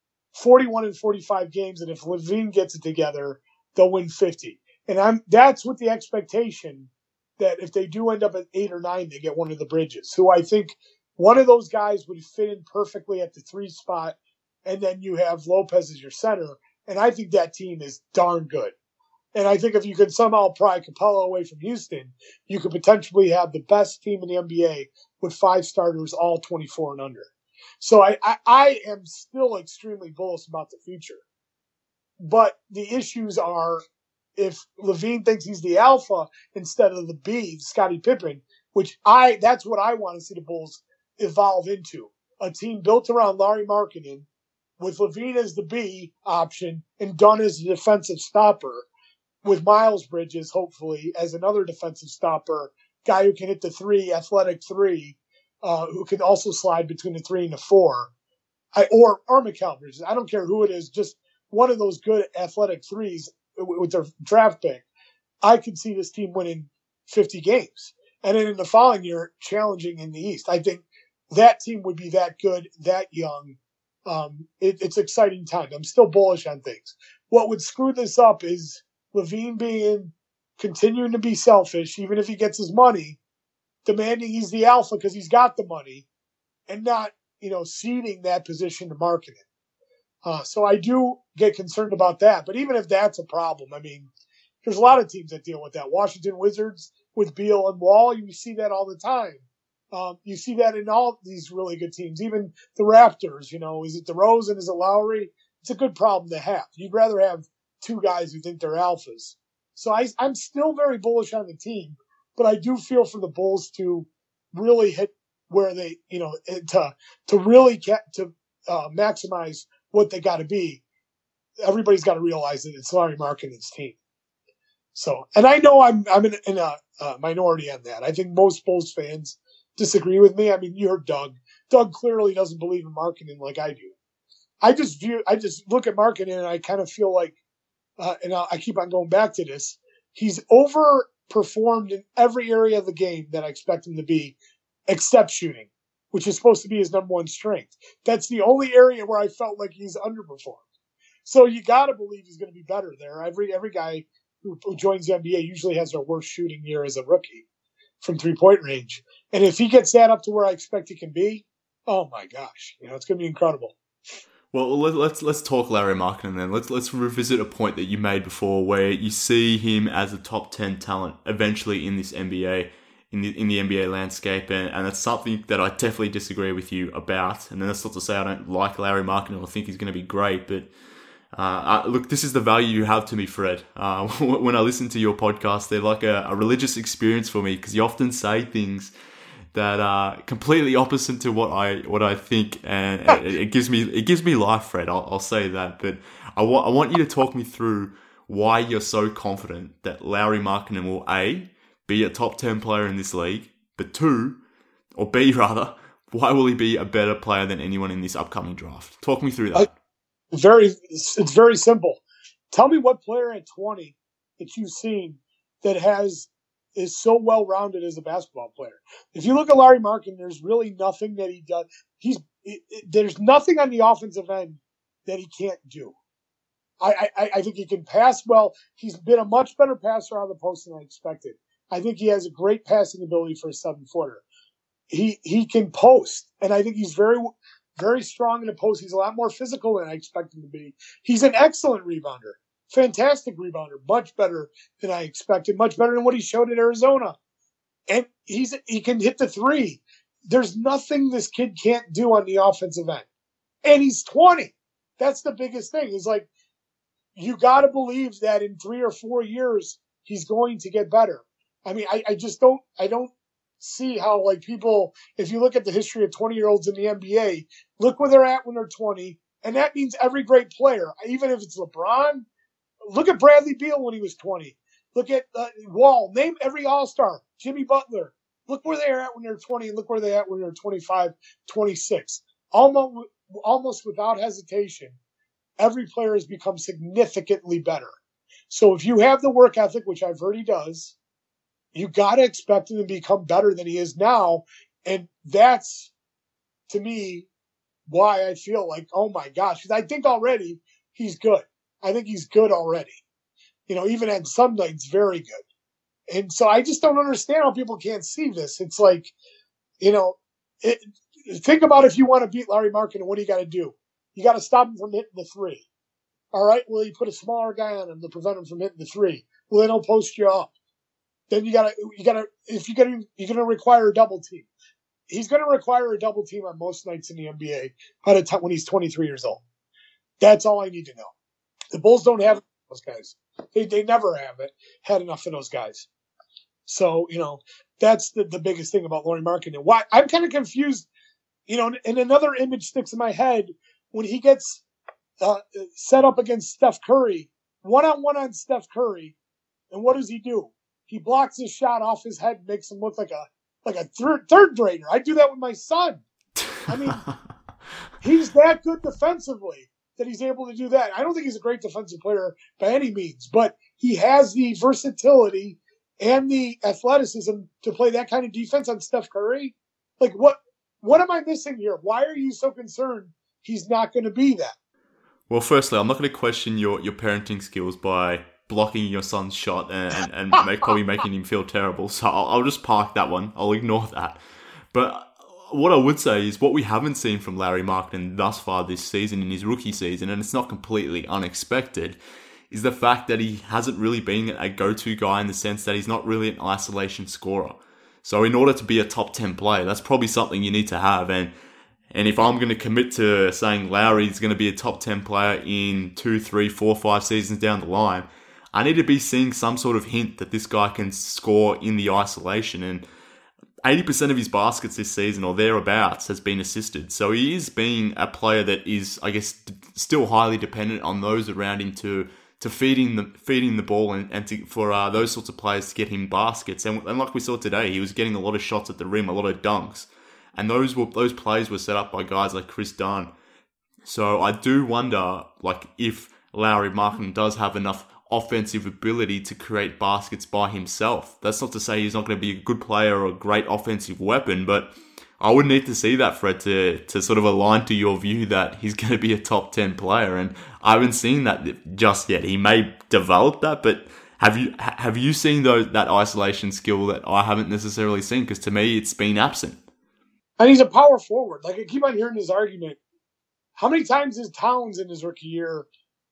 41 and 45 games, and if LaVine gets it together, they'll win 50. And that's with the expectation that if they do end up at 8 or 9, they get one of the Bridges, who I think one of those guys would fit in perfectly at the 3 spot, and then you have Lopez as your center, and I think that team is darn good. And I think if you could somehow pry Capella away from Houston, you could potentially have the best team in the NBA with 5 starters, all 24 and under. So I am still extremely bullish about the future. But the issues are if LaVine thinks he's the alpha instead of the B, Scottie Pippen, that's what I want to see the Bulls evolve into. A team built around Lauri Markkanen with LaVine as the B option and Dunn as the defensive stopper, with Miles Bridges, hopefully, as another defensive stopper, guy who can hit the 3, athletic 3, who can also slide between the 3 and the 4, or Mikal Bridges. I don't care who it is, just one of those good athletic 3s with their draft pick. I could see this team winning 50 games. And then in the following year, challenging in the East. I think that team would be that good, that young. It's exciting times. I'm still bullish on things. What would screw this up is LaVine continuing to be selfish, even if he gets his money, demanding he's the alpha because he's got the money, and not, ceding that position to Markkanen. So I do get concerned about that. But even if that's a problem, there's a lot of teams that deal with that. Washington Wizards with Beal and Wall, you see that all the time. You see that in all these really good teams, even the Raptors. Is it DeRozan? Is it Lowry? It's a good problem to have. You'd rather have 2 guys who think they're alphas. So I'm still very bullish on the team, but I do feel for the Bulls to really hit where they, to really maximize what they got to be. Everybody's got to realize that it's Lauri Markkanen's team. So, and I know I'm in a minority on that. I think most Bulls fans disagree with me. You heard Doug. Doug clearly doesn't believe in Markkanen like I do. I just look at Markkanen and I kind of feel like, and I keep on going back to this, he's overperformed in every area of the game that I expect him to be, except shooting, which is supposed to be his number one strength. That's the only area where I felt like he's underperformed. So you got to believe he's going to be better there. Every guy who joins the NBA usually has their worst shooting year as a rookie from 3-point range. And if he gets that up to where I expect he can be, oh my gosh, it's going to be incredible. Well, let's talk Lauri Markkanen then. Let's revisit a point that you made before, where you see him as a top 10 talent eventually in this NBA, in the NBA landscape, and that's something that I definitely disagree with you about. And then that's not to say I don't like Lauri Markkanen or think he's going to be great, but look, this is the value you have to me, Fred. When I listen to your podcast, they're like a religious experience for me, because you often say things that are completely opposite to what I think, and it gives me life, Fred. I'll say that, but I want you to talk me through why you're so confident that Lauri Markkanen will A, be a top 10 player in this league, but B, why will he be a better player than anyone in this upcoming draft? Talk me through that. It's very simple. Tell me what player at 20 that you've seen that is so well-rounded as a basketball player. If you look at Lauri Markkanen, there's really nothing that he does. There's nothing on the offensive end that he can't do. I think he can pass well. He's been a much better passer out of the post than I expected. I think he has a great passing ability for a 7-footer. He can post, and I think he's very, very strong in the post. He's a lot more physical than I expect him to be. He's an excellent rebounder. Fantastic rebounder, much better than I expected, much better than what he showed at Arizona. And he can hit the 3. There's nothing this kid can't do on the offensive end. And he's 20. That's the biggest thing. It's like, you got to believe that in 3 or 4 years, he's going to get better. I just don't see how, like, people, if you look at the history of 20-year-olds in the NBA, look where they're at when they're 20. And that means every great player, even if it's LeBron. Look at Bradley Beal when he was 20. Look at Wall. Name every All-Star. Jimmy Butler. Look where they're at when they're 20, and look where they're at when they're 25, 26. almost without hesitation, every player has become significantly better. So if you have the work ethic, which I've heard he does, you got to expect him to become better than he is now. And that's, to me, why I feel like, oh my gosh, because I think already he's good. I think he's good already. Even at some nights, very good. And so I just don't understand how people can't see this. It's like, think about if you want to beat Larry Markkinen, what do you got to do? You got to stop him from hitting the three. All right. Well, you put a smaller guy on him to prevent him from hitting the three. Well, then he'll post you up. Then you're going to require a double team. He's going to require a double team on most nights in the NBA when he's 23 years old. That's all I need to know. The Bulls don't have those guys. They never had enough of those guys. So, that's the biggest thing about Lauri Markkinen. Why I'm kind of confused, and another image sticks in my head when he gets set up against Steph Curry, one-on-one on Steph Curry. And what does he do? He blocks his shot off his head and makes him look like a third grader. I do that with my son. I mean, he's that good defensively that he's able to do that. I don't think he's a great defensive player by any means, but he has the versatility and the athleticism to play that kind of defense on Steph Curry. Like, what am I missing here? Why are you so concerned he's not going to be that? Well, firstly, I'm not going to question your parenting skills by blocking your son's shot and probably making him feel terrible. So I'll just park that one. I'll ignore that. But what I would say is what we haven't seen from Larry Markkinen thus far this season in his rookie season, and it's not completely unexpected, is the fact that he hasn't really been a go-to guy in the sense that he's not really an isolation scorer. So in order to be a top 10 player, that's probably something you need to have. And if I'm going to commit to saying Lowry's going to be a top 10 player in 2, 3, 4, 5 seasons down the line, I need to be seeing some sort of hint that this guy can score in the isolation. And 80% of his baskets this season or thereabouts has been assisted. So he is being a player that is, I guess, still highly dependent on those around him to feeding the ball and for those sorts of players to get him baskets. And like we saw today, he was getting a lot of shots at the rim, a lot of dunks. And those plays were set up by guys like Chris Dunn. So I do wonder, if Lauri Markkinen does have enough offensive ability to create baskets by himself. That's not to say he's not going to be a good player or a great offensive weapon, but I would need to see that, Fred, to sort of align to your view that he's going to be a top 10 player. And I haven't seen that just yet. He may develop that, but have you seen that isolation skill that I haven't necessarily seen? Because to me, it's been absent. And he's a power forward. I keep on hearing this argument. How many times has Towns in his rookie year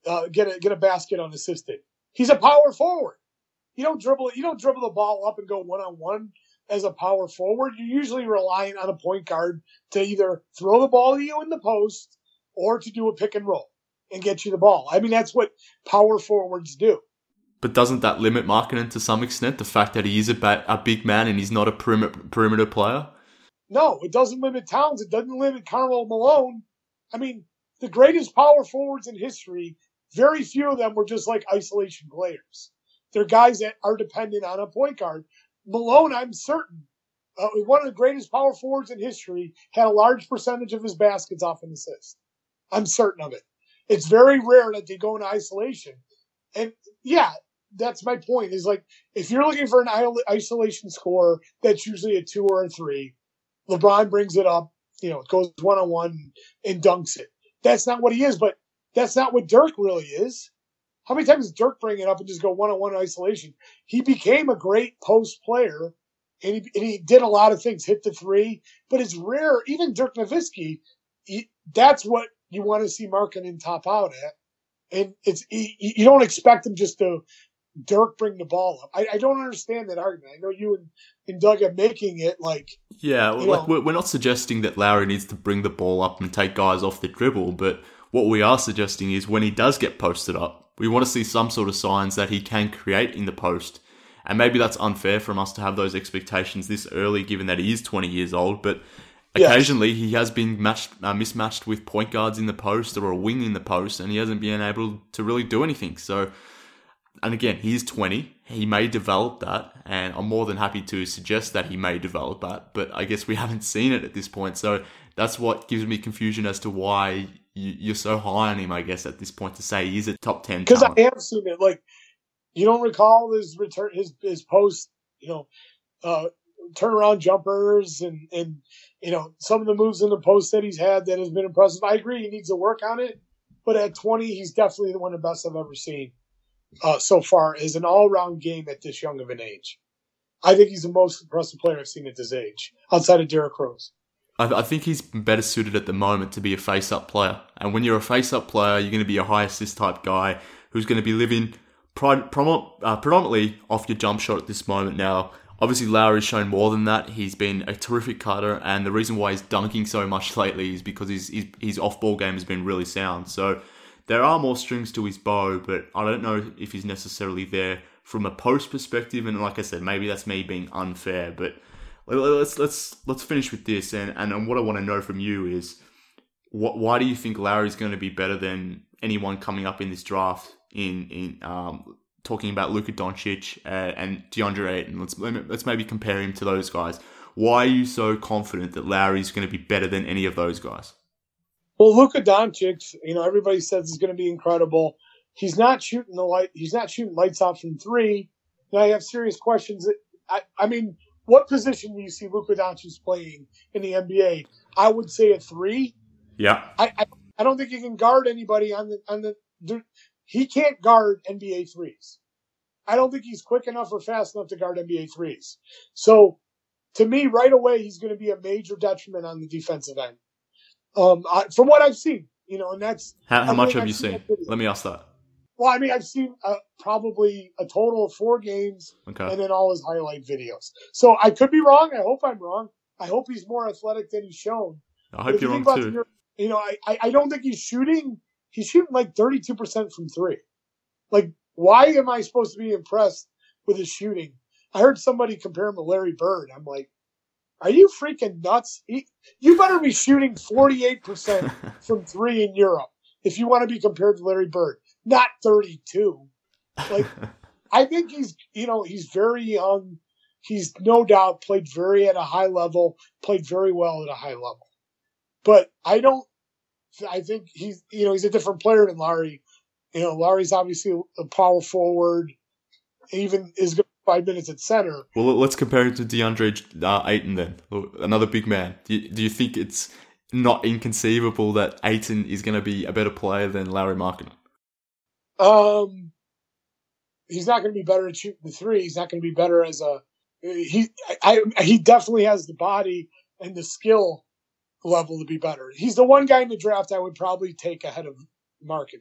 get a basket unassisted? He's a power forward. You don't dribble the ball up and go one-on-one as a power forward. You're usually relying on a point guard to either throw the ball to you in the post or to do a pick and roll and get you the ball. I mean, that's what power forwards do. But doesn't that limit Markkinen to some extent? The fact that he is a big man and he's not a perimeter player? No, it doesn't limit Towns. It doesn't limit Karl Malone. I mean, the greatest power forwards in history, very few of them were just like isolation players. They're guys that are dependent on a point guard. Malone, I'm certain, one of the greatest power forwards in history, had a large percentage of his baskets off an assist. I'm certain of it. It's very rare that they go into isolation. And yeah, that's my point, is if you're looking for an isolation scorer, that's usually a 2 or a 3. LeBron brings it up, it goes one-on-one and dunks it. That's not what he is, but that's not what Dirk really is. How many times does Dirk bring it up and just go one-on-one isolation? He became a great post player, and he did a lot of things, hit the 3, but it's rare. Even Dirk Nowitzki, that's what you want to see Markkinen top out at. And you don't expect him just to Dirk bring the ball up. I don't understand that argument. I know you and Doug are making it Yeah, we're not suggesting that Lowry needs to bring the ball up and take guys off the dribble, but what we are suggesting is when he does get posted up, we want to see some sort of signs that he can create in the post. And maybe that's unfair from us to have those expectations this early, given that he is 20 years old, but occasionally he has been mismatched with point guards in the post or a wing in the post, and he hasn't been able to really do anything. So, and again, he's 20. He may develop that, and I'm more than happy to suggest that he may develop that, but I guess we haven't seen it at this point. So that's what gives me confusion as to why you're so high on him, I guess, at this point, to say he's a top 10 Because talent. I have seen it. Like, you don't recall his return, his post, turnaround jumpers and some of the moves in the post that he's had that has been impressive. I agree he needs to work on it, but at 20, he's definitely one of the best I've ever seen so far as an all-round game at this young of an age. I think he's the most impressive player I've seen at this age, outside of Derrick Rose. I think he's better suited at the moment to be a face-up player. And when you're a face-up player, you're going to be a high assist type guy who's going to be living predominantly off your jump shot at this moment now. Obviously, Lowry's shown more than that. He's been a terrific cutter, and the reason why he's dunking so much lately is because his off-ball game has been really sound. So there are more strings to his bow, but I don't know if he's necessarily there from a post perspective. And like I said, maybe that's me being unfair, but let's finish with this. And what I want to know from you is, why do you think Lowry's going to be better than anyone coming up in this draft? In talking about Luka Doncic and DeAndre Ayton, let's maybe compare him to those guys. Why are you so confident that Lowry's going to be better than any of those guys? Well, Luka Doncic, everybody says is going to be incredible. He's not shooting lights out from three. And I have serious questions. I mean, what position do you see Luka Doncic playing in the NBA? I would say a three. Yeah. I don't think he can guard anybody on the. He can't guard NBA threes. I don't think he's quick enough or fast enough to guard NBA threes. So, to me, right away, he's going to be a major detriment on the defensive end. From what I've seen, and that's how much have you seen? Let me ask that. Well, I mean, I've seen probably a total of 4 games, and then all his highlight videos. So I could be wrong. I hope I'm wrong. I hope he's more athletic than he's shown. I hope you're wrong too. I don't think he's shooting. He's shooting like 32% from three. Like, why am I supposed to be impressed with his shooting? I heard somebody compare him to Larry Bird. I'm like, are you freaking nuts? You better be shooting 48% from three in Europe if you want to be compared to Larry Bird, not 32. Like, I think he's very young. He's no doubt played at a high level, played very well at a high level. But I think he's a different player than Larry. Larry's obviously a power forward, even is good 5 minutes at center. Well, let's compare him to DeAndre Ayton then, another big man. Do you think it's not inconceivable that Ayton is going to be a better player than Larry Markkinen? He's not going to be better at shooting the three. He's not going to be better as he definitely has the body and the skill level to be better. He's the one guy in the draft I would probably take ahead of Markkinen.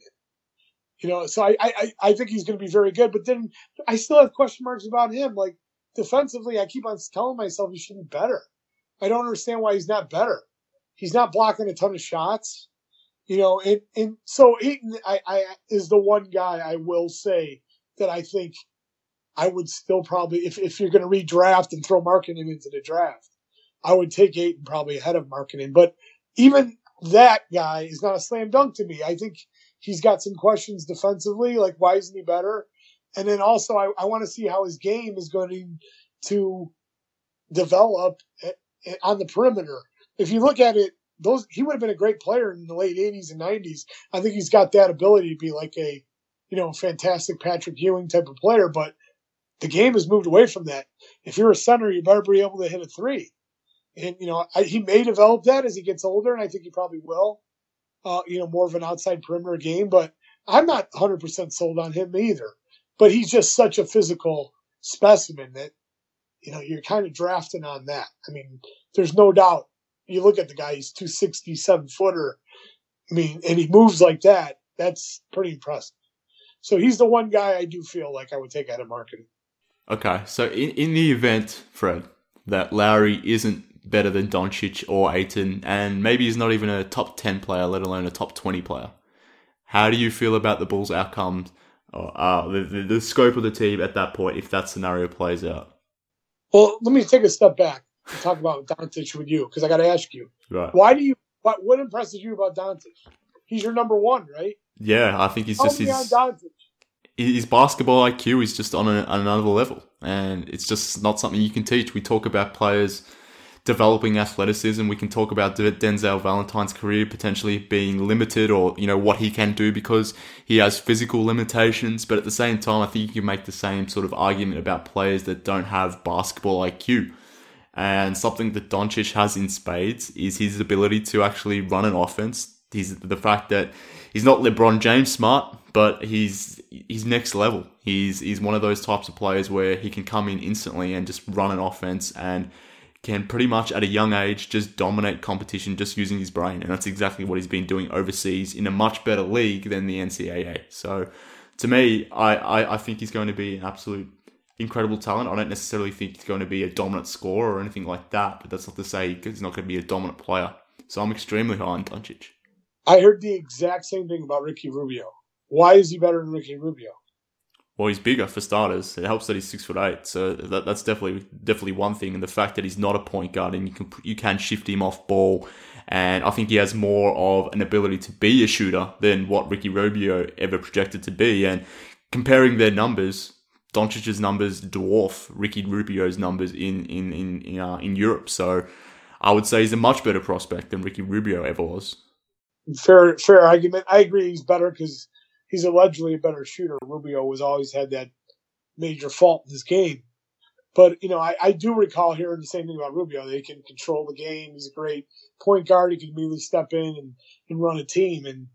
So I think he's going to be very good, but then I still have question marks about him. Like, defensively, I keep on telling myself he should be better. I don't understand why he's not better. He's not blocking a ton of shots, and so Ayton is the one guy I will say that I think I would still probably, if you're going to redraft and throw Markkinen into the draft, I would take Ayton probably ahead of Markkinen. But even that guy is not a slam dunk to me. I think he's got some questions defensively, like why isn't he better? And then also I want to see how his game is going to develop on the perimeter. If you look at it, he would have been a great player in the late 80s and 90s. I think he's got that ability to be like a, fantastic Patrick Ewing type of player, but the game has moved away from that. If you're a center, you better be able to hit a three. And, he may develop that as he gets older, and I think he probably will. More of an outside perimeter game, but I'm not 100% sold on him either. But he's just such a physical specimen that, you're kind of drafting on that. I mean, there's no doubt. You look at the guy, he's 267 footer. I mean, and he moves like that. That's pretty impressive. So he's the one guy I do feel like I would take out of Markkinen. Okay, so in the event, Fred, that Lowry isn't better than Doncic or Ayton, and maybe he's not even a top 10 player, let alone a top 20 player, how do you feel about the Bulls' outcomes, or the scope of the team at that point if that scenario plays out? Well, let me take a step back and talk about Doncic with you, because I got to ask you, right? What impresses you about Doncic? He's your number one, right? Yeah, I think he's just his basketball IQ is just on another level, and it's just not something you can teach. We talk about players developing athleticism. We can talk about Denzel Valentine's career potentially being limited, or, what he can do because he has physical limitations. But at the same time, I think you can make the same sort of argument about players that don't have basketball IQ. And something that Doncic has in spades is his ability to actually run an offense. The fact that he's not LeBron James smart, but he's next level. He's one of those types of players where he can come in instantly and just run an offense and can pretty much at a young age just dominate competition just using his brain. And that's exactly what he's been doing overseas in a much better league than the NCAA. So to me, I think he's going to be an absolute incredible talent. I don't necessarily think he's going to be a dominant scorer or anything like that, but that's not to say he's not going to be a dominant player. So I'm extremely high on Doncic. I heard the exact same thing about Ricky Rubio. Why is he better than Ricky Rubio? Well, he's bigger for starters. It helps that he's 6'8", so that's definitely one thing. And the fact that he's not a point guard and you can shift him off ball, and I think he has more of an ability to be a shooter than what Ricky Rubio ever projected to be. And comparing their numbers, Doncic's numbers dwarf Ricky Rubio's numbers in Europe. So I would say he's a much better prospect than Ricky Rubio ever was. Fair argument. I agree he's better because he's allegedly a better shooter. Rubio has always had that major fault in this game. But, I do recall hearing the same thing about Rubio. They can control the game. He's a great point guard. He can immediately step in and run a team. And,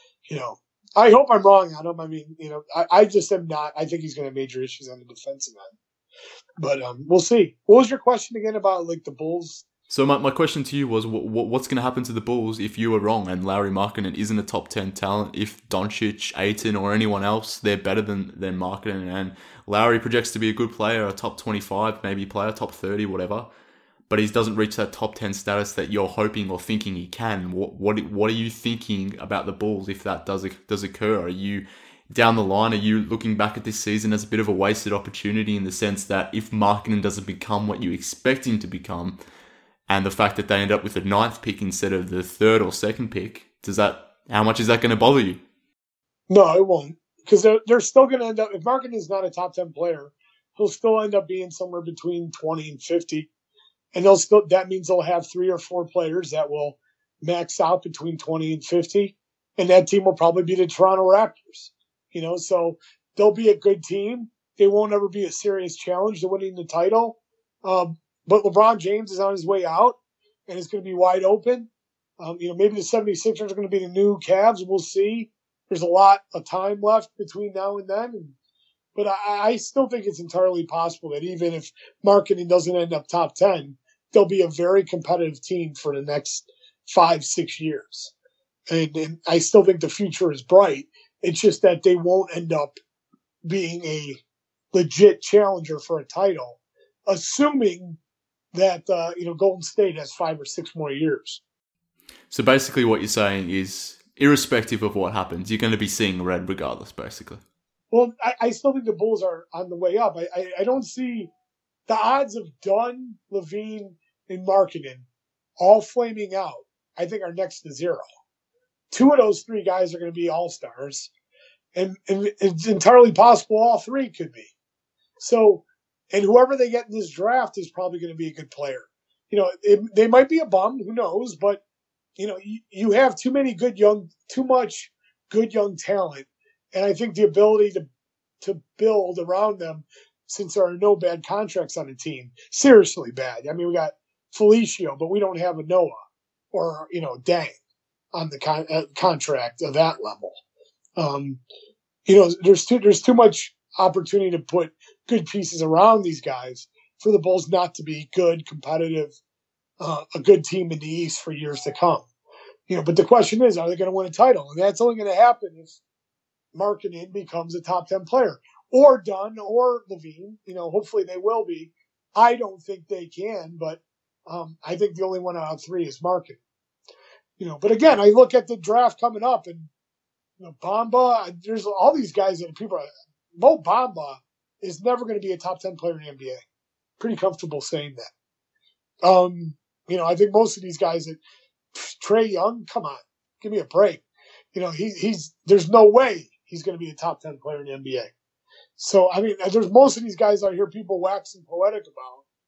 I hope I'm wrong on him. I mean, I just am not. I think he's going to have major issues on the defensive end. But we'll see. What was your question again about, the Bulls? So my question to you was, what's going to happen to the Bulls if you were wrong and Lauri Markkanen isn't a top 10 talent? If Doncic, Ayton, or anyone else, they're better than Markkanen, and Lauri projects to be a good player, a top 25 maybe player, top 30, whatever, but he doesn't reach that top 10 status that you're hoping or thinking he can. What are you thinking about the Bulls if that does occur? Are you down the line? Are you looking back at this season as a bit of a wasted opportunity in the sense that if Markkanen doesn't become what you expect him to become, and the fact that they end up with the 9th pick instead of the 3rd or 2nd pick, how much is that going to bother you? No, it won't. Because they're still going to end up, if Markkanen is not a top 10 player, he'll still end up being somewhere between 20 and 50. And that means they'll have 3 or 4 players that will max out between 20 and 50. And that team will probably be the Toronto Raptors. So they'll be a good team. They won't ever be a serious challenge to winning the title. But LeBron James is on his way out, and it's going to be wide open. Maybe the 76ers are going to be the new Cavs. We'll see. There's a lot of time left between now and then. But I still think it's entirely possible that even if Markkanen doesn't end up top 10, they'll be a very competitive team for the next 5-6 years. And I still think the future is bright. It's just that they won't end up being a legit challenger for a title, assuming that Golden State has 5 or 6 more years. So basically what you're saying is, irrespective of what happens, you're going to be seeing red regardless, basically. Well, I still think the Bulls are on the way up. I don't see the odds of Dunn, LaVine, and Markkanen all flaming out, I think, are next to 0. 2 of those 3 guys are going to be all-stars, and it's entirely possible all 3 could be. So, and whoever they get in this draft is probably going to be a good player. They might be a bum, who knows, but, you have too much good young talent. And I think the ability to build around them, since there are no bad contracts on the team, seriously bad. I mean, we got Felicio, but we don't have a Noah or, Dang on the contract of that level. There's too much opportunity to put good pieces around these guys for the Bulls not to be good, competitive, a good team in the East for years to come. But the question is, are they going to win a title? And that's only going to happen if Markkanen becomes a top 10 player, or Dunn or LaVine. Hopefully they will be. I don't think they can, but I think the only one out of 3 is Markkanen. But again, I look at the draft coming up, and Bamba. There's all these guys that people are. Mo Bamba is never going to be a top 10 player in the NBA. Pretty comfortable saying that. I think most of these guys that Trae Young, come on, give me a break. There's no way he's going to be a top 10 player in the NBA. So, I mean, there's most of these guys I hear people waxing poetic about.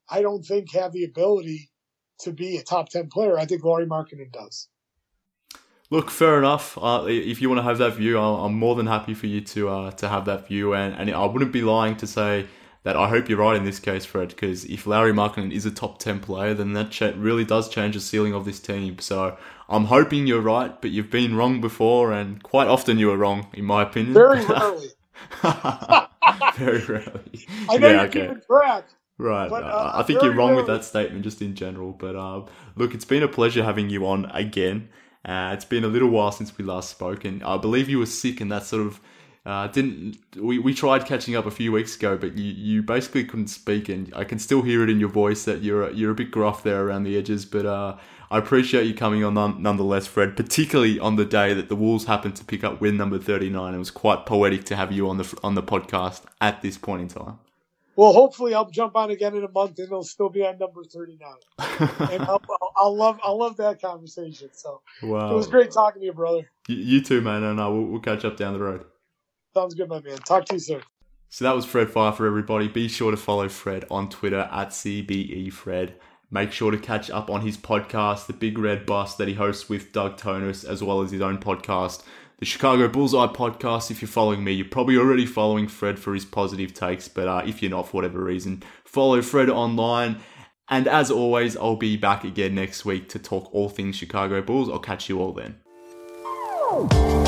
I don't think have the ability to be a top 10 player. I think Lauri Markkanen does. Look, fair enough. If you want to have that view, I'm more than happy for you to have that view. And I wouldn't be lying to say that I hope you're right in this case, Fred, because if Lauri Markkanen is a top 10 player, then that really does change the ceiling of this team. So I'm hoping you're right, but you've been wrong before, and quite often you were wrong, in my opinion. Very rarely. Very rarely. I know you're keeping track. Right. But, I think you're wrong with that statement just in general. But look, it's been a pleasure having you on again. It's been a little while since we last spoke, and I believe you were sick, and that sort of we tried catching up a few weeks ago, but you basically couldn't speak, and I can still hear it in your voice that you're a bit gruff there around the edges. But I appreciate you coming on nonetheless, Fred, particularly on the day that the Wolves happened to pick up win number 39. It was quite poetic to have you on the podcast at this point in time. Well, hopefully I'll jump on again in a month and it'll still be on number 39. And I'll love that conversation. So wow. It was great talking to you, brother. You too, man. And we'll catch up down the road. Sounds good, my man. Talk to you soon. So that was Fred Pfeiffer, everybody. Be sure to follow Fred on Twitter at CBEFred. Make sure to catch up on his podcast, The Big Red Bus, that he hosts with Doug Tonus, as well as his own podcast, the Chicago Bullseye Podcast. If you're following me, you're probably already following Fred for his positive takes, but if you're not, for whatever reason, follow Fred online. And as always, I'll be back again next week to talk all things Chicago Bulls. I'll catch you all then.